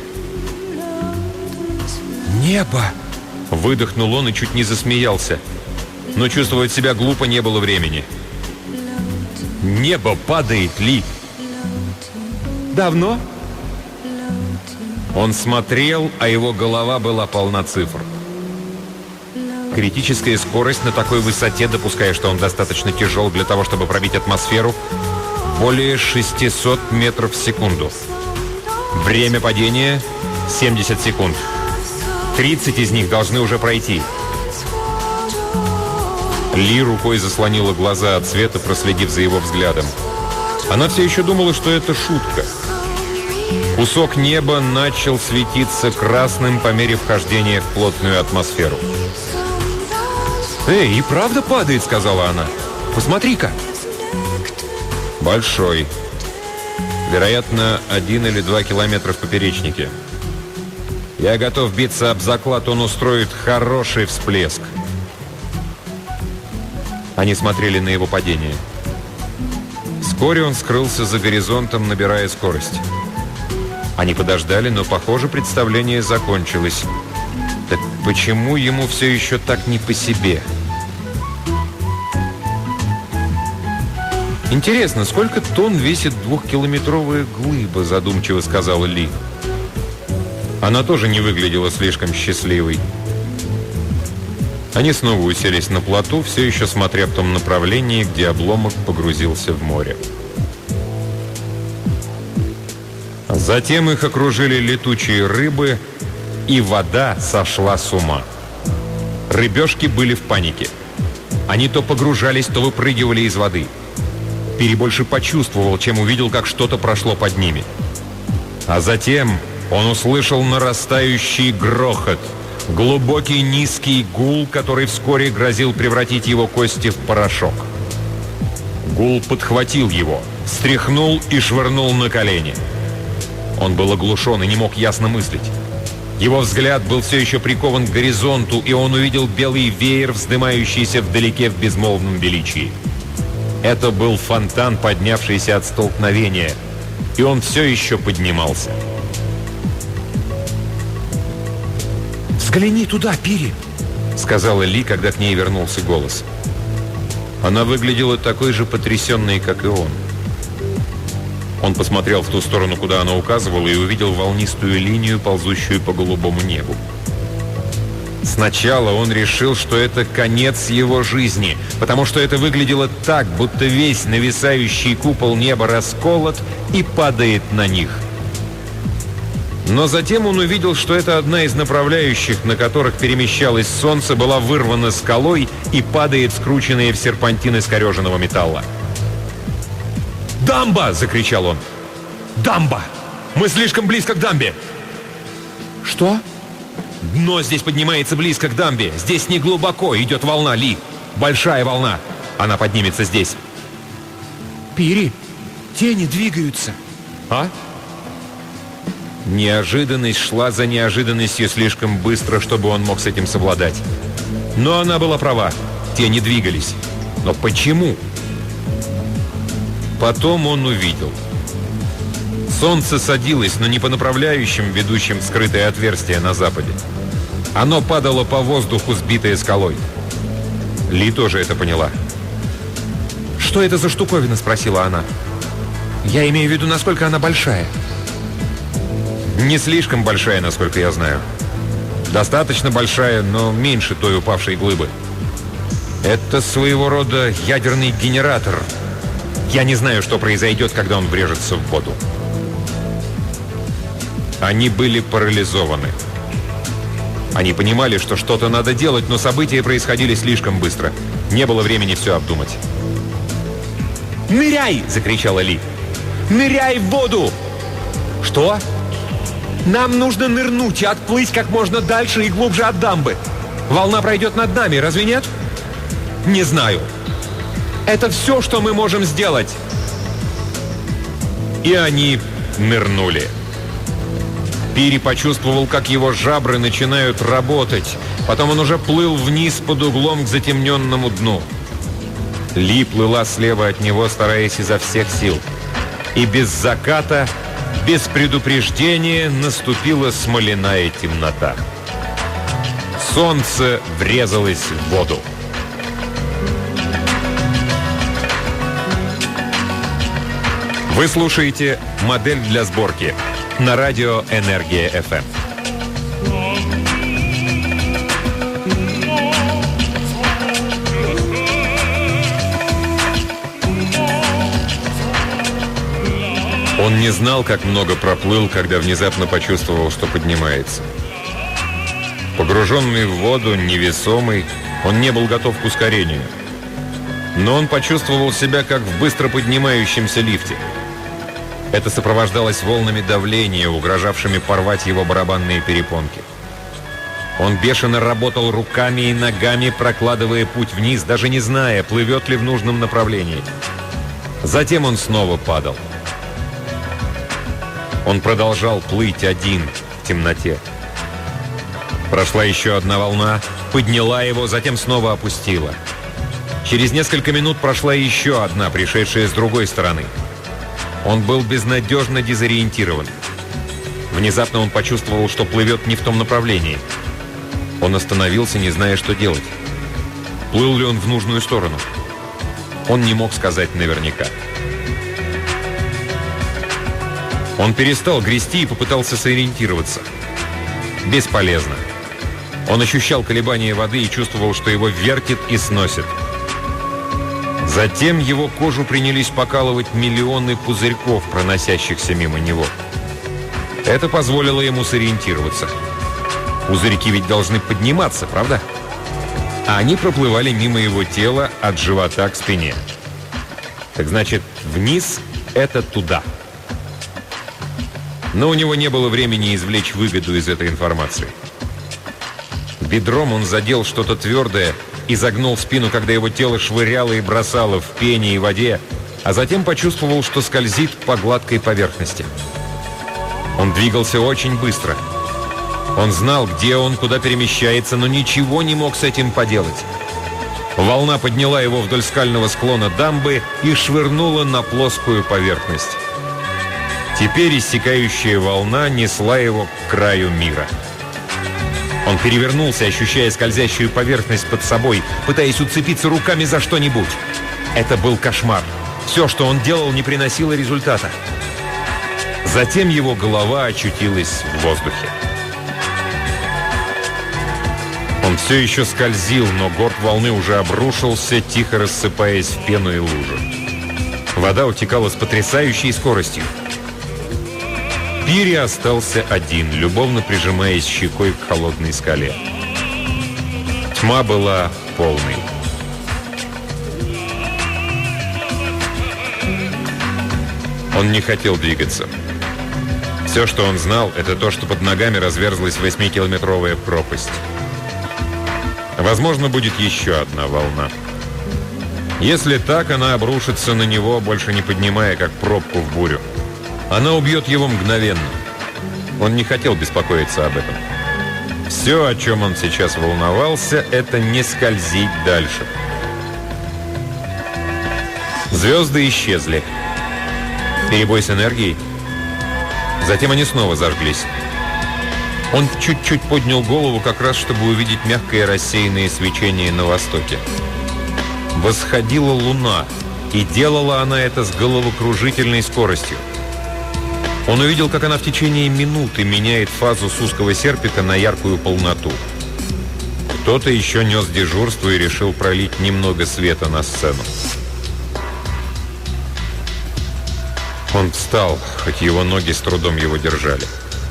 «Небо!» — выдохнул он и чуть не засмеялся. Но чувствовать себя глупо не было времени. «Небо падает, Ли!» «Давно?» Он смотрел, а его голова была полна цифр. Критическая скорость на такой высоте, допуская, что он достаточно тяжел для того, чтобы пробить атмосферу, более 600 метров в секунду. Время падения — 70 секунд. 30 из них должны уже пройти. Ли рукой заслонила глаза от света, проследив за его взглядом. Она все еще думала, что это шутка. Кусок неба начал светиться красным по мере вхождения в плотную атмосферу. «Эй, и правда падает», — сказала она. «Посмотри-ка». Большой. Вероятно, 1 или 2 километра в поперечнике. Я готов биться об заклад, он устроит хороший всплеск. Они смотрели на его падение. Вскоре он скрылся за горизонтом, набирая скорость. Они подождали, но, похоже, представление закончилось. Так почему ему все еще так не по себе? Интересно, сколько тонн весит 2-километровая глыба, задумчиво сказала Ли. Она тоже не выглядела слишком счастливой. Они снова уселись на плоту, все еще смотря в том направлении, где обломок погрузился в море. Затем их окружили летучие рыбы, и вода сошла с ума. Рыбешки были в панике. Они то погружались, то выпрыгивали из воды. Пири больше почувствовал, чем увидел, как что-то прошло под ними. А затем он услышал нарастающий грохот, глубокий низкий гул, который вскоре грозил превратить его кости в порошок. Гул подхватил его, стряхнул и швырнул на колени. Он был оглушен и не мог ясно мыслить. Его взгляд был все еще прикован к горизонту, и он увидел белый веер, вздымающийся вдалеке в безмолвном величии. Это был фонтан, поднявшийся от столкновения, и он все еще поднимался. «Взгляни туда, Пири!» — сказала Ли, когда к ней вернулся голос. Она выглядела такой же потрясенной, как и он. Он посмотрел в ту сторону, куда она указывала, и увидел волнистую линию, ползущую по голубому небу. Сначала он решил, что это конец его жизни, потому что это выглядело так, будто весь нависающий купол неба расколот и падает на них. Но затем он увидел, что это одна из направляющих, на которых перемещалось солнце, была вырвана скалой и падает, скрученная в серпантин искореженного металла. «Дамба!» — закричал он. «Дамба! Мы слишком близко к дамбе!» «Что?» «Дно здесь поднимается близко к дамбе. Здесь не глубоко. Идет волна, Ли. Большая волна. Она поднимется здесь». «Пири, тени двигаются». «А?» Неожиданность шла за неожиданностью слишком быстро, чтобы он мог с этим совладать. Но она была права. Тени двигались. Но почему? Потом он увидел. Солнце садилось, но не по направляющим, ведущим в скрытое отверстие на западе. Оно падало по воздуху, сбитое скалой. Ли тоже это поняла. «Что это за штуковина?» — спросила она. «Я имею в виду, насколько она большая». «Не слишком большая, насколько я знаю. Достаточно большая, но меньше той упавшей глыбы. Это своего рода ядерный генератор. Я не знаю, что произойдет, когда он врежется в воду». Они были парализованы. Они понимали, что что-то надо делать, но события происходили слишком быстро. Не было времени все обдумать. «Ныряй!» — закричала Ли. «Ныряй в воду!» «Что?» «Нам нужно нырнуть и отплыть как можно дальше и глубже от дамбы. Волна пройдет над нами, разве нет?» «Не знаю. Это все, что мы можем сделать». И они нырнули. Пири почувствовал, как его жабры начинают работать. Потом он уже плыл вниз под углом к затемненному дну. Ли плыла слева от него, стараясь изо всех сил. И без заката, без предупреждения наступила смоляная темнота. Солнце врезалось в воду. Вы слушаете «Модель для сборки» на радио «Энергия ФМ». Он не знал, как много проплыл, когда внезапно почувствовал, что поднимается. Погруженный в воду, невесомый, он не был готов к ускорению. Но он почувствовал себя, как в быстро поднимающемся лифте. Это сопровождалось волнами давления, угрожавшими порвать его барабанные перепонки. Он бешено работал руками и ногами, прокладывая путь вниз, даже не зная, плывет ли в нужном направлении. Затем он снова падал. Он продолжал плыть один в темноте. Прошла еще одна волна, подняла его, затем снова опустила. Через несколько минут прошла еще одна, пришедшая с другой стороны. Он был безнадежно дезориентирован. Внезапно он почувствовал, что плывет не в том направлении. Он остановился, не зная, что делать. Плыл ли он в нужную сторону? Он не мог сказать наверняка. Он перестал грести и попытался сориентироваться. Бесполезно. Он ощущал колебания воды и чувствовал, что его вертит и сносит. Затем его кожу принялись покалывать миллионы пузырьков, проносящихся мимо него. Это позволило ему сориентироваться. Пузырьки ведь должны подниматься, правда? А они проплывали мимо его тела от живота к спине. Так значит, вниз — это туда. Но у него не было времени извлечь выгоду из этой информации. Бедром он задел что-то твердое и загнул спину, когда его тело швыряло и бросало в пене и воде, а затем почувствовал, что скользит по гладкой поверхности. Он двигался очень быстро. Он знал, где он, куда перемещается, но ничего не мог с этим поделать. Волна подняла его вдоль скального склона дамбы и швырнула на плоскую поверхность. Теперь иссякающая волна несла его к краю мира. Он перевернулся, ощущая скользящую поверхность под собой, пытаясь уцепиться руками за что-нибудь. Это был кошмар. Все, что он делал, не приносило результата. Затем его голова очутилась в воздухе. Он все еще скользил, но горб волны уже обрушился, тихо рассыпаясь в пену и лужу. Вода утекала с потрясающей скоростью. Пири остался один, любовно прижимаясь щекой к холодной скале. Тьма была полной. Он не хотел двигаться. Все, что он знал, это то, что под ногами разверзлась 8-километровая пропасть. Возможно, будет еще одна волна. Если так, она обрушится на него, больше не поднимая, как пробку в бурю. Она убьет его мгновенно. Он не хотел беспокоиться об этом. Все, о чем он сейчас волновался, это не скользить дальше. Звезды исчезли. Перебой с энергией. Затем они снова зажглись. Он чуть-чуть поднял голову, как раз чтобы увидеть мягкое рассеянное свечение на востоке. Восходила луна, и делала она это с головокружительной скоростью. Он увидел, как она в течение минуты меняет фазу с узкого серпика на яркую полноту. Кто-то еще нес дежурство и решил пролить немного света на сцену. Он встал, хоть его ноги с трудом его держали.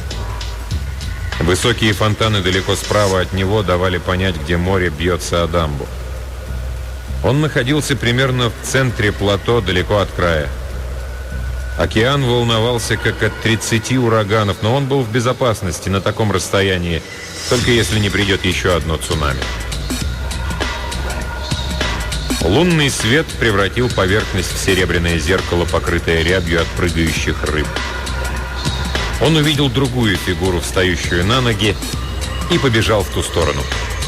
Высокие фонтаны далеко справа от него давали понять, где море бьется о дамбу. Он находился примерно в центре плато, далеко от края. Океан волновался, как от 30 ураганов, но он был в безопасности на таком расстоянии, только если не придет еще одно цунами. Лунный свет превратил поверхность в серебряное зеркало, покрытое рябью от прыгающих рыб. Он увидел другую фигуру, встающую на ноги, и побежал в ту сторону.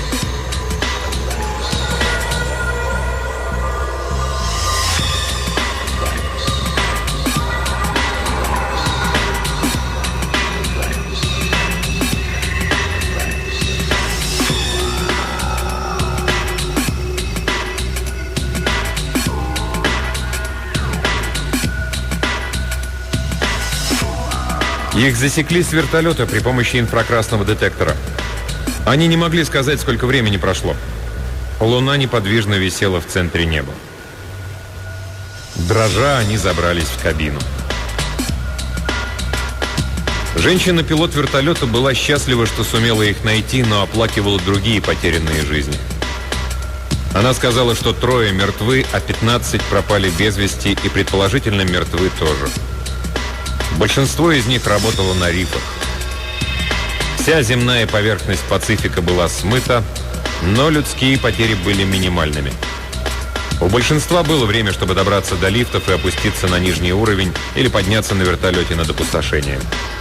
Их засекли с вертолета при помощи инфракрасного детектора. Они не могли сказать, сколько времени прошло. Луна неподвижно висела в центре неба. Дрожа, они забрались в кабину. Женщина-пилот вертолета была счастлива, что сумела их найти, но оплакивала другие потерянные жизни. Она сказала, что 3 мертвы, а 15 пропали без вести и предположительно мертвы тоже. Большинство из них работало на рифах. Вся земная поверхность Пацифика была смыта, но людские потери были минимальными. У большинства было время, чтобы добраться до лифтов и опуститься на нижний уровень или подняться на вертолете над опустошением.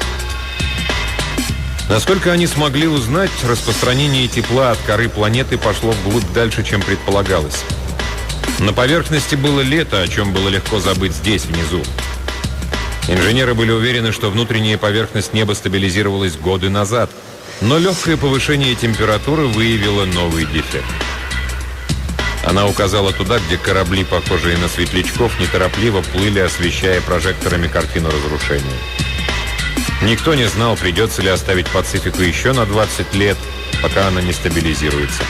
Насколько они смогли узнать, распространение тепла от коры планеты пошло вглубь дальше, чем предполагалось. На поверхности было лето, о чем было легко забыть здесь, внизу. Инженеры были уверены, что внутренняя поверхность неба стабилизировалась годы назад, но легкое повышение температуры выявило новый дефект. Она указала туда, где корабли, похожие на светлячков, неторопливо плыли, освещая прожекторами картину разрушения. Никто не знал, придется ли оставить Пацифику еще на 20 лет, пока она не стабилизируется.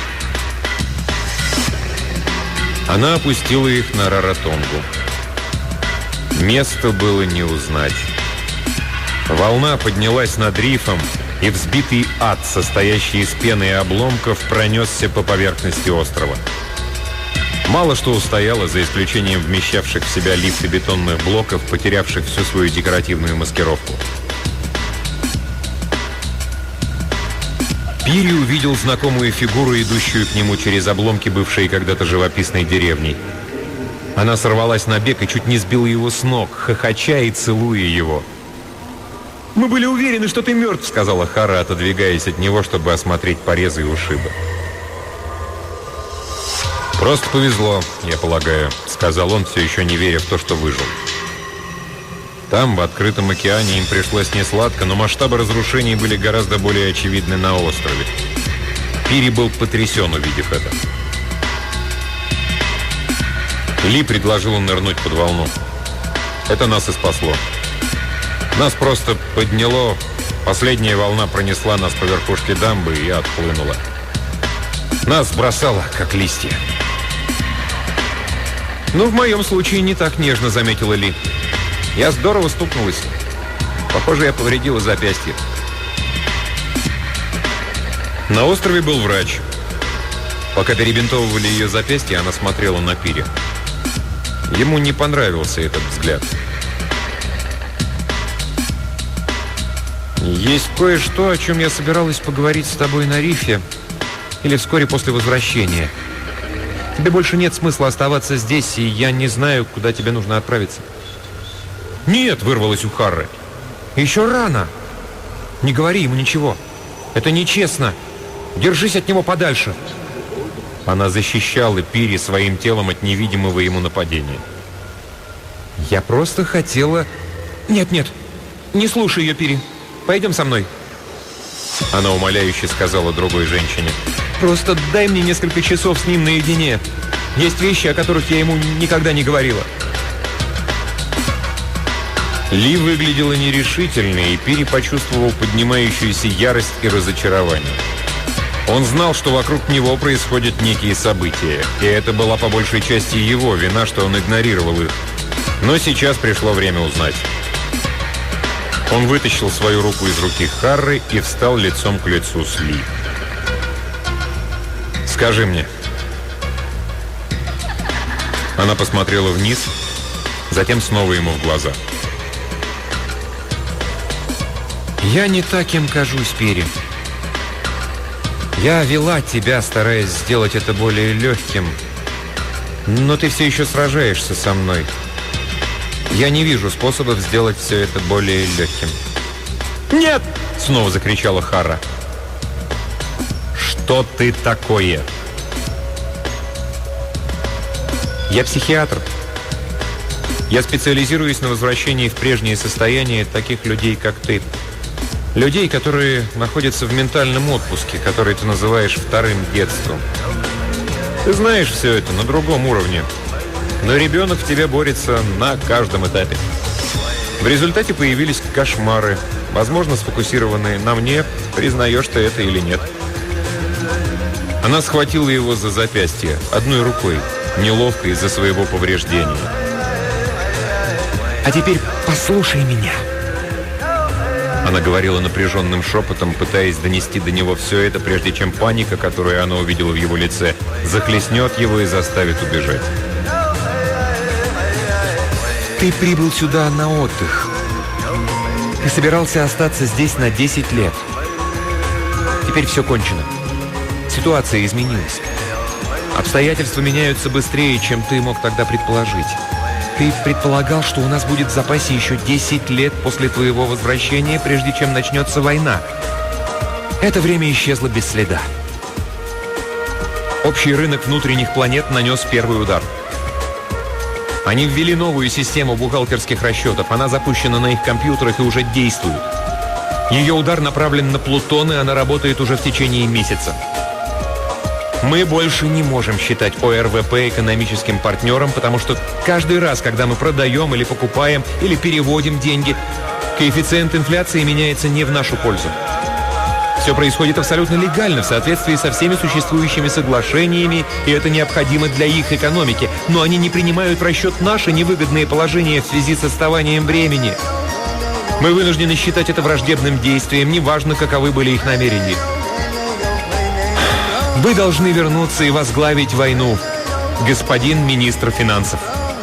Она опустила их на Раратонгу. Место было не узнать. Волна поднялась над рифом, и взбитый ад, состоящий из пены и обломков, пронесся по поверхности острова. Мало что устояло, за исключением вмещавших в себя лифты бетонных блоков, потерявших всю свою декоративную маскировку. Пири увидел знакомую фигуру, идущую к нему через обломки бывшей когда-то живописной деревни. Она сорвалась на бег и чуть не сбила его с ног, хохоча и целуя его. «Мы были уверены, что ты мертв», — сказала Хара, отодвигаясь от него, чтобы осмотреть порезы и ушибы. «Просто повезло, я полагаю», — сказал он, все еще не веря в то, что выжил. Там, в открытом океане, им пришлось несладко, но масштабы разрушений были гораздо более очевидны на острове. Пири был потрясен, увидев это. Ли предложил нырнуть под волну. Это нас и спасло. Нас просто подняло, последняя волна пронесла нас по верхушке дамбы и отхлынула. Нас бросало, как листья. «Ну, в моем случае не так нежно», — заметила Ли. «Я здорово стукнулась. Похоже, я повредила запястье». На острове был врач. Пока перебинтовывали ее запястье, она смотрела на Пири. Ему не понравился этот взгляд. «Есть кое-что, о чем я собиралась поговорить с тобой на рифе или вскоре после возвращения. Тебе больше нет смысла оставаться здесь, и я не знаю, куда тебе нужно отправиться». «Нет!» — вырвалось у Харры. «Еще рано! Не говори ему ничего. Это нечестно. Держись от него подальше». Она защищала Пири своим телом от невидимого ему нападения. «Я просто хотела...» «Нет, не слушай ее, Пири. Пойдем со мной». Она умоляюще сказала другой женщине. «Просто дай мне несколько часов с ним наедине. Есть вещи, о которых я ему никогда не говорила». Ли выглядела нерешительной, и Пири почувствовал поднимающуюся ярость и разочарование. Он знал, что вокруг него происходят некие события, и это была по большей части его вина, что он игнорировал их. Но сейчас пришло время узнать. Он вытащил свою руку из руки Харры и встал лицом к лицу с Ли. «Скажи мне». Она посмотрела вниз, затем снова ему в глаза. «Я не так, кем кажусь, Пири. Я вела тебя, стараясь сделать это более легким, но ты все еще сражаешься со мной. Я не вижу способов сделать все это более легким». «Нет!» — снова закричала Хара. «Что ты такое?» «Я психиатр. Я специализируюсь на возвращении в прежнее состояние таких людей, как ты. Людей, которые находятся в ментальном отпуске, который ты называешь вторым детством. Ты знаешь все это на другом уровне, но ребенок в тебе борется на каждом этапе. В результате появились кошмары, возможно, сфокусированные на мне, признаешь ты это или нет». Она схватила его за запястье одной рукой, неловко из-за своего повреждения. «А теперь послушай меня». Она говорила напряженным шепотом, пытаясь донести до него все это, прежде чем паника, которую она увидела в его лице, захлестнет его и заставит убежать. «Ты прибыл сюда на отдых. Ты собирался остаться здесь на 10 лет. Теперь все кончено. Ситуация изменилась. Обстоятельства меняются быстрее, чем ты мог тогда предположить. Ты предполагал, что у нас будет в запасе еще 10 лет после твоего возвращения, прежде чем начнется война. Это время исчезло без следа. Общий рынок внутренних планет нанес первый удар. Они ввели новую систему бухгалтерских расчетов. Она запущена на их компьютерах и уже действует. Ее удар направлен на Плутон, и она работает уже в течение месяца. Мы больше не можем считать ОРВП экономическим партнером, потому что каждый раз, когда мы продаем или покупаем, или переводим деньги, коэффициент инфляции меняется не в нашу пользу. Все происходит абсолютно легально, в соответствии со всеми существующими соглашениями, и это необходимо для их экономики. Но они не принимают в расчет наши невыгодные положения в связи с отставанием времени. Мы вынуждены считать это враждебным действием, неважно, каковы были их намерения. Вы должны вернуться и возглавить войну, господин министр финансов.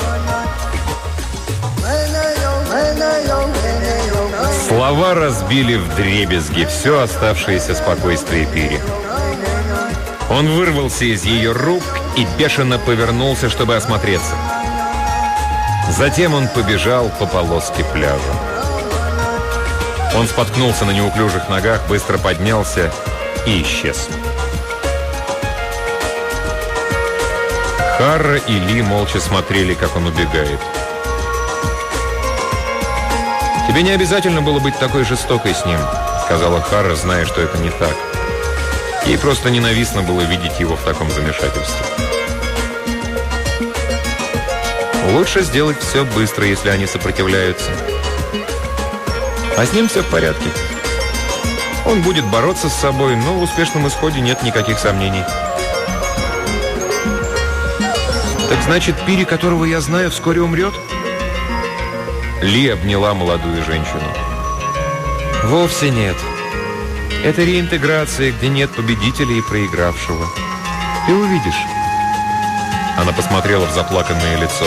Слова разбили вдребезги все оставшееся спокойствие Пири. Он вырвался из ее рук и бешено повернулся, чтобы осмотреться. Затем он побежал по полоске пляжа. Он споткнулся на неуклюжих ногах, быстро поднялся и исчез. Харра и Ли молча смотрели, как он убегает. «Тебе не обязательно было быть такой жестокой с ним», — сказала Харра, зная, что это не так. Ей просто ненавистно было видеть его в таком замешательстве. Лучше сделать все быстро, если они сопротивляются. А с ним все в порядке. Он будет бороться с собой, но в успешном исходе нет никаких сомнений. Так значит, Пири, которого я знаю, вскоре умрет? Ли обняла молодую женщину. Вовсе нет. Это реинтеграция, где нет победителя и проигравшего. Ты увидишь. Она посмотрела в заплаканное лицо.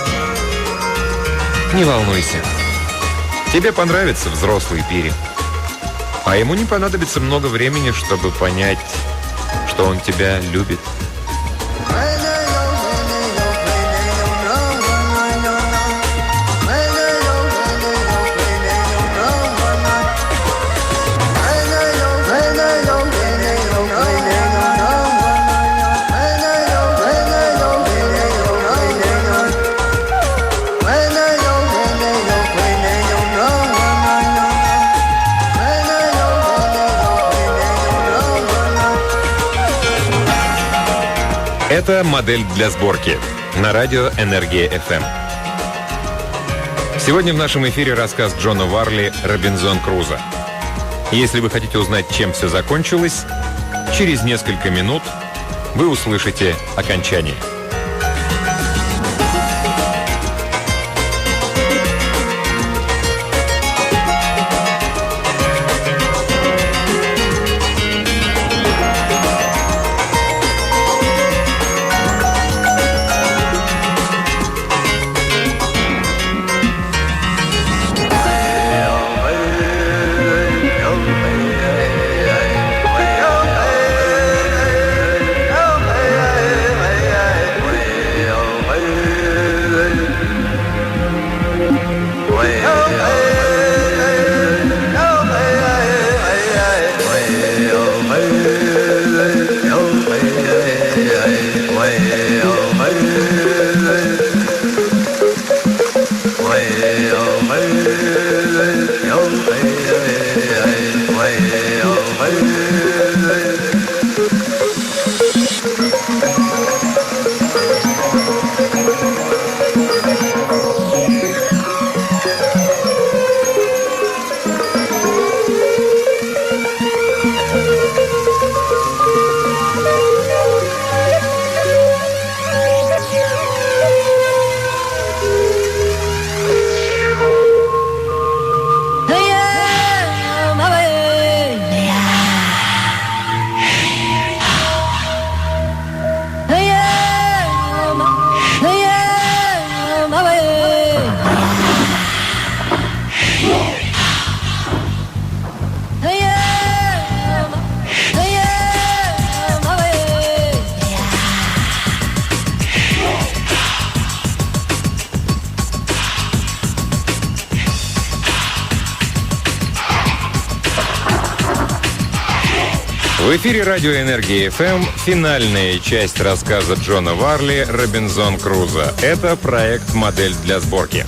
Не волнуйся. Тебе понравится взрослый Пири. А ему не понадобится много времени, чтобы понять, что он тебя любит. Это модель для сборки на радио «Энергия FM». Сегодня в нашем эфире рассказ Джона Варли «Робинзон Крузо». Если вы хотите узнать, чем все закончилось, через несколько минут вы услышите окончание. В эфире радио «Энергия ФМ» финальная часть рассказа Джона Варли «Робинзон Крузо». Это проект «Модель для сборки».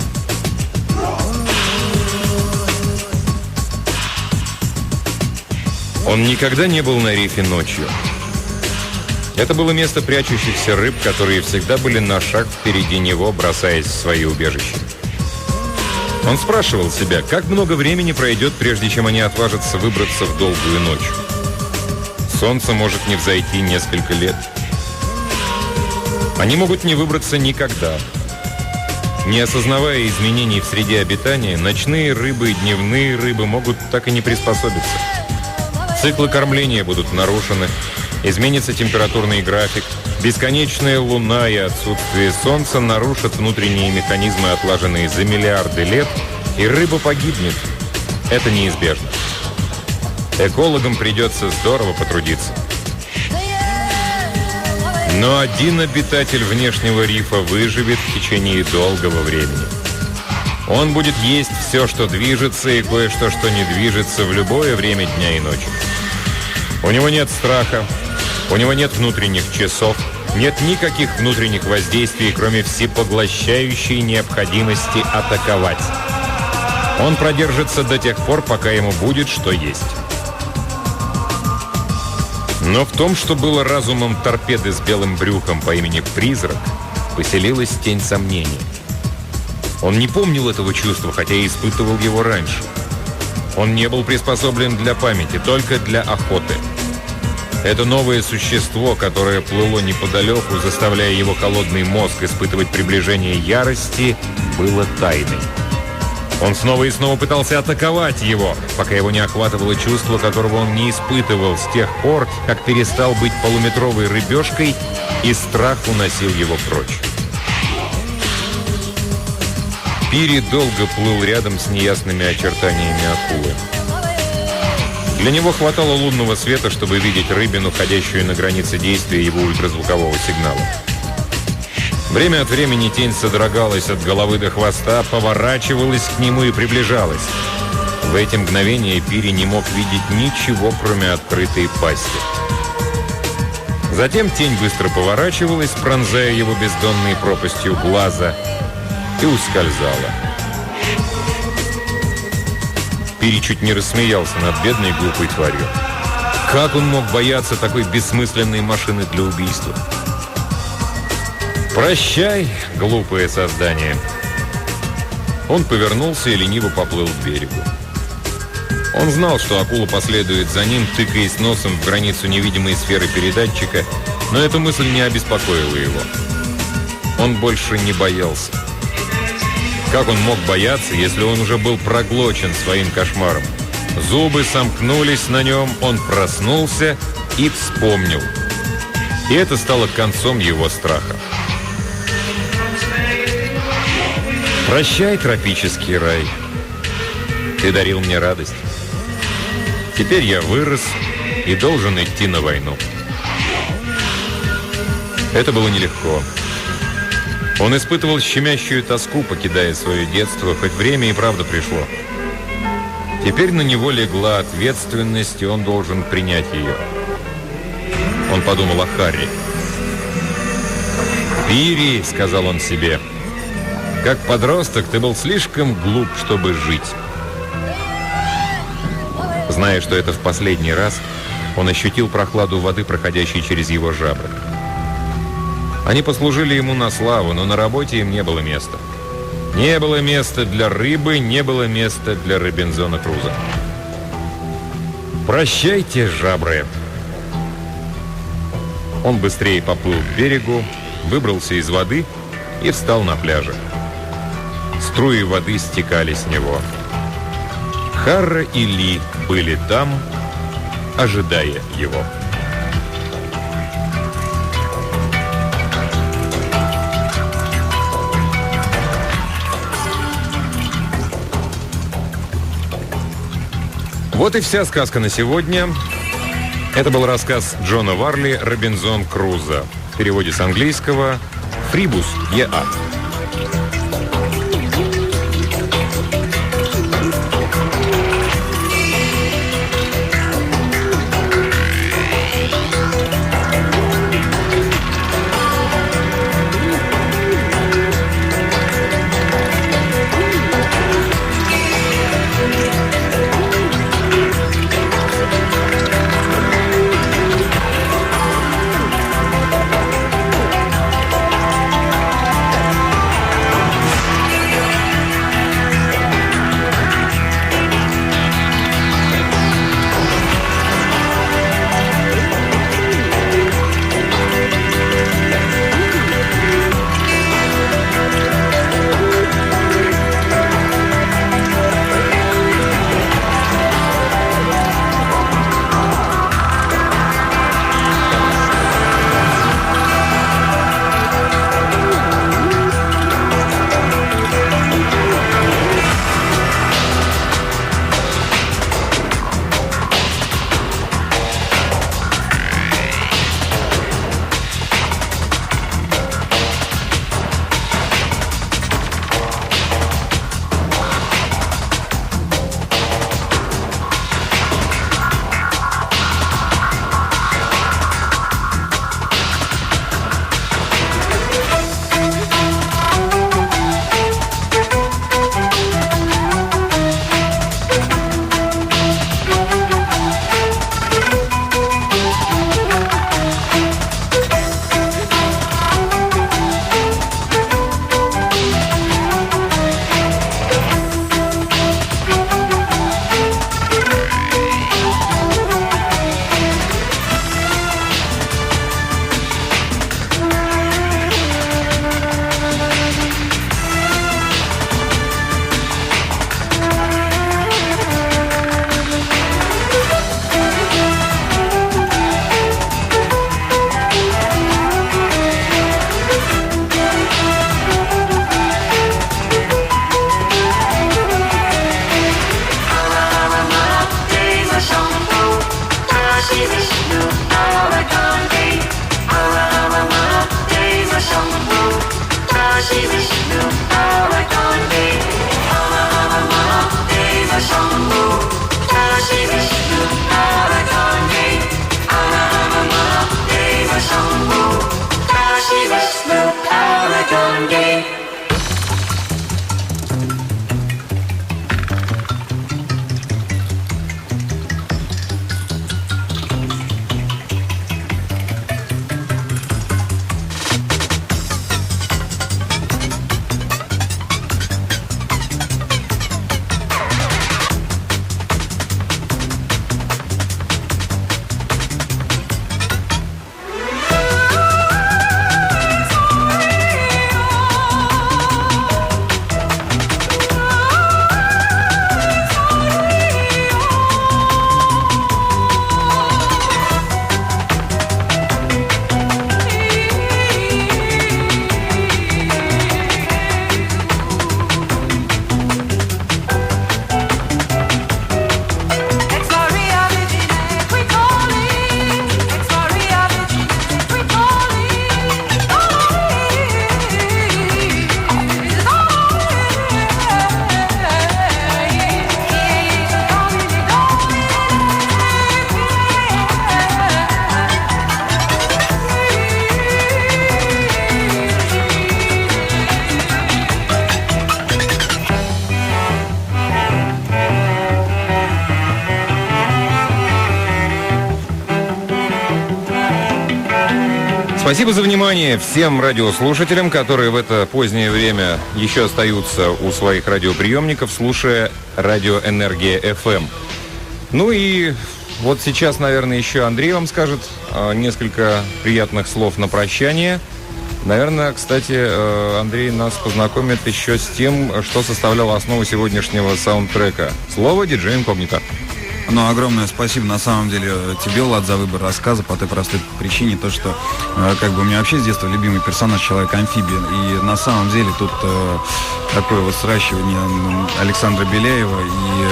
Он никогда не был на рифе ночью. Это было место прячущихся рыб, которые всегда были на шаг впереди него, бросаясь в свои убежища. Он спрашивал себя, как много времени пройдет, прежде чем они отважатся выбраться в долгую ночь. Солнце может не взойти несколько лет. Они могут не выбраться никогда. Не осознавая изменений в среде обитания, ночные рыбы и дневные рыбы могут так и не приспособиться. Циклы кормления будут нарушены, изменится температурный график, бесконечная луна и отсутствие солнца нарушат внутренние механизмы, отлаженные за миллиарды лет, и рыба погибнет. Это неизбежно. Экологам придется здорово потрудиться. Но один обитатель внешнего рифа выживет в течение долгого времени. Он будет есть все, что движется, и кое-что, что не движется, в любое время дня и ночи. У него нет страха, у него нет внутренних часов, нет никаких внутренних воздействий, кроме всепоглощающей необходимости атаковать. Он продержится до тех пор, пока ему будет что есть. Но в том, что было разумом торпеды с белым брюхом по имени Призрак, поселилась тень сомнения. Он не помнил этого чувства, хотя и испытывал его раньше. Он не был приспособлен для памяти, только для охоты. Это новое существо, которое плыло неподалеку, заставляя его холодный мозг испытывать приближение ярости, было тайной. Он снова и снова пытался атаковать его, пока его не охватывало чувство, которого он не испытывал с тех пор, как перестал быть полуметровой рыбешкой, и страх уносил его прочь. Пири долго плыл рядом с неясными очертаниями акулы. Для него хватало лунного света, чтобы видеть рыбину, ходящую на границе действия его ультразвукового сигнала. Время от времени тень содрогалась от головы до хвоста, поворачивалась к нему и приближалась. В эти мгновения Пири не мог видеть ничего, кроме открытой пасти. Затем тень быстро поворачивалась, пронзая его бездонной пропастью глаза, и ускользала. Пири чуть не рассмеялся над бедной глупой тварью. Как он мог бояться такой бессмысленной машины для убийства? «Прощай, глупое создание!» Он повернулся и лениво поплыл к берегу. Он знал, что акула последует за ним, тыкаясь носом в границу невидимой сферы передатчика, но эта мысль не обеспокоила его. Он больше не боялся. Как он мог бояться, если он уже был проглочен своим кошмаром? Зубы сомкнулись на нем, он проснулся и вспомнил. И это стало концом его страха. «Прощай, тропический рай. Ты дарил мне радость. Теперь я вырос и должен идти на войну». Это было нелегко. Он испытывал щемящую тоску, покидая свое детство, хоть время и правда пришло. Теперь на него легла ответственность, и он должен принять ее. Он подумал о Харри. «Пири», — сказал он себе, — «как подросток ты был слишком глуп, чтобы жить». Зная, что это в последний раз, он ощутил прохладу воды, проходящей через его жабры. Они послужили ему на славу, но на работе им не было места. Не было места для рыбы, не было места для Робинзона Крузо. «Прощайте, жабры!» Он быстрее поплыл к берегу, выбрался из воды и встал на пляже. Струи воды стекали с него. Харра и Ли были там, ожидая его. Вот и вся сказка на сегодня. Это был рассказ Джона Варли «Робинзон Крузо». В переводе с английского «Фрибус Е.А». Спасибо за внимание всем радиослушателям, которые в это позднее время еще остаются у своих радиоприемников, слушая радио «Энергия FM». Ну и вот сейчас, наверное, еще Андрей вам скажет несколько приятных слов на прощание. Наверное, кстати, Андрей нас познакомит еще с тем, что составляло основу сегодняшнего саундтрека. Слово диджей Инкогнито. Ну, огромное спасибо, на самом деле, тебе, Влад, за выбор рассказа по той простой причине, то, что, как бы, у меня вообще с детства любимый персонаж Человек-амфибия, и на самом деле тут такое вот сращивание Александра Беляева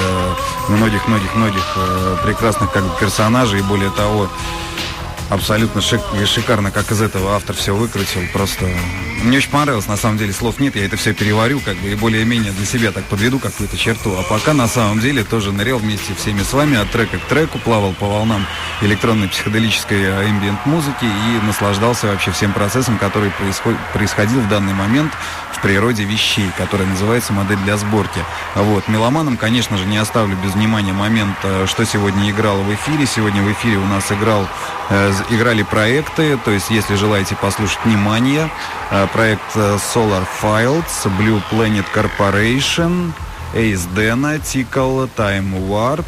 и многих-многих-многих прекрасных, как бы, персонажей, и более того, абсолютно шикарно, как из этого автор все выкрутил. Просто мне очень понравилось, на самом деле слов нет, я это все переварю, как бы, и более-менее для себя так подведу какую-то черту. А пока на самом деле тоже нырял вместе всеми с вами от трека к треку, плавал по волнам электронной психоделической эмбиент музыки и наслаждался вообще всем процессом, который происходил в данный момент в природе вещей, которая называется «Модель для сборки». Вот. Меломанам, конечно же, не оставлю без внимания момент, что сегодня играло в эфире. Сегодня в эфире у нас играли проекты, то есть, если желаете послушать, внимание, проект Solar Files, Blue Planet Corporation, Ace Dana, Tickle, Time Warp,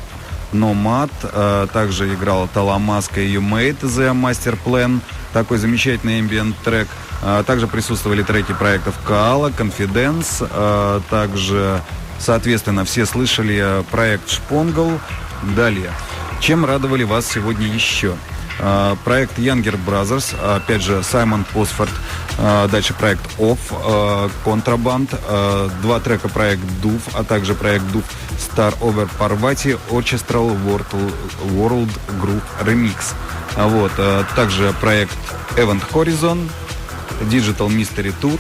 Nomad, также играла Таламаска и You Made The Master Plan, такой замечательный ambient трек. Также присутствовали треки проектов Kaala, Confidence, также, соответственно, все слышали проект Шпонгл. Далее, чем радовали вас сегодня еще? Проект Younger Brothers, опять же, Саймон Посфорд, дальше проект Off, Контрабанд, два трека проект Дув, а также проект Дув Star Over Parvati, Orchestral World Group Remix. Вот, также проект Event Horizon, Digital Mystery Tour.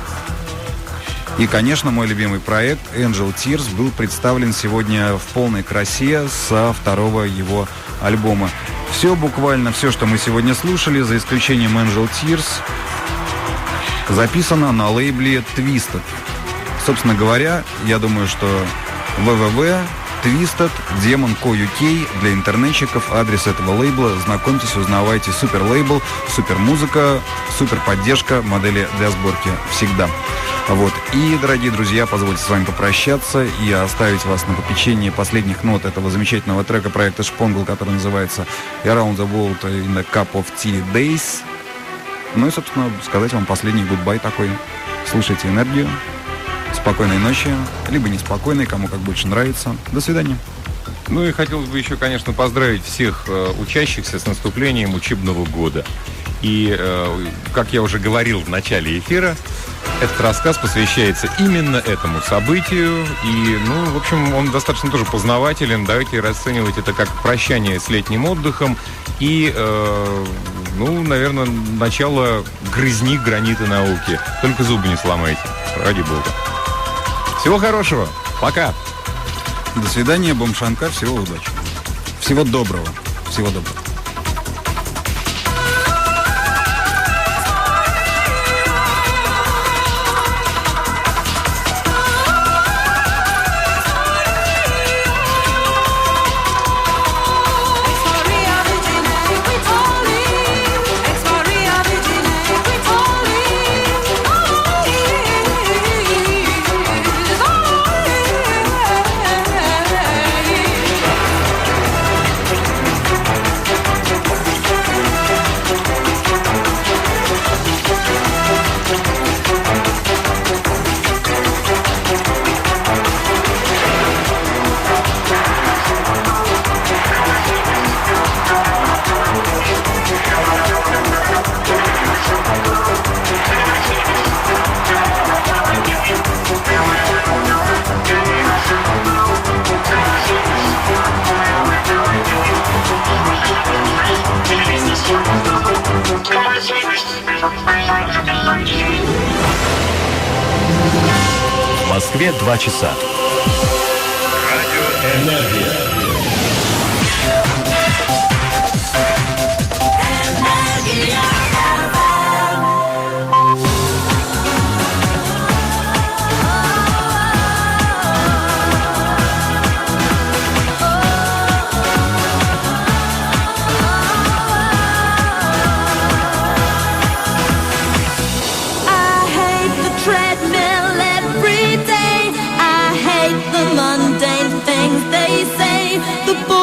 И, конечно, мой любимый проект Angel Tears был представлен сегодня в полной красе со второго его альбома. Все, буквально все, что мы сегодня слушали, за исключением Angel Tears, записано на лейбле Twisted. Собственно говоря, я думаю, что www. Twisted, Demon Co. UK для интернетчиков, адрес этого лейбла. Знакомьтесь, узнавайте. Супер лейбл, супер музыка, супер поддержка, модели для сборки всегда. Вот. И, дорогие друзья, позвольте с вами попрощаться и оставить вас на попечении последних нот этого замечательного трека проекта Шпонгл, который называется Around the World in a Cup of Tea Days. Ну и, собственно, сказать вам последний гудбай такой. Слушайте энергию. Спокойной ночи, либо неспокойной, кому как больше нравится. До свидания. Ну и хотелось бы еще, конечно, поздравить всех учащихся с наступлением учебного года. И, как я уже говорил в начале эфира, этот рассказ посвящается именно этому событию. И, ну, в общем, он достаточно тоже познавателен. Давайте расценивать это как прощание с летним отдыхом и, ну, наверное, начало грызни гранита науки. Только зубы не сломайте, ради бога. Всего хорошего. Пока. До свидания, Бомшанкар. Всего удачи. Всего доброго. Всего доброго. В Москве 2 часа. Энергия. treadmill every day. I hate the mundane things they say. The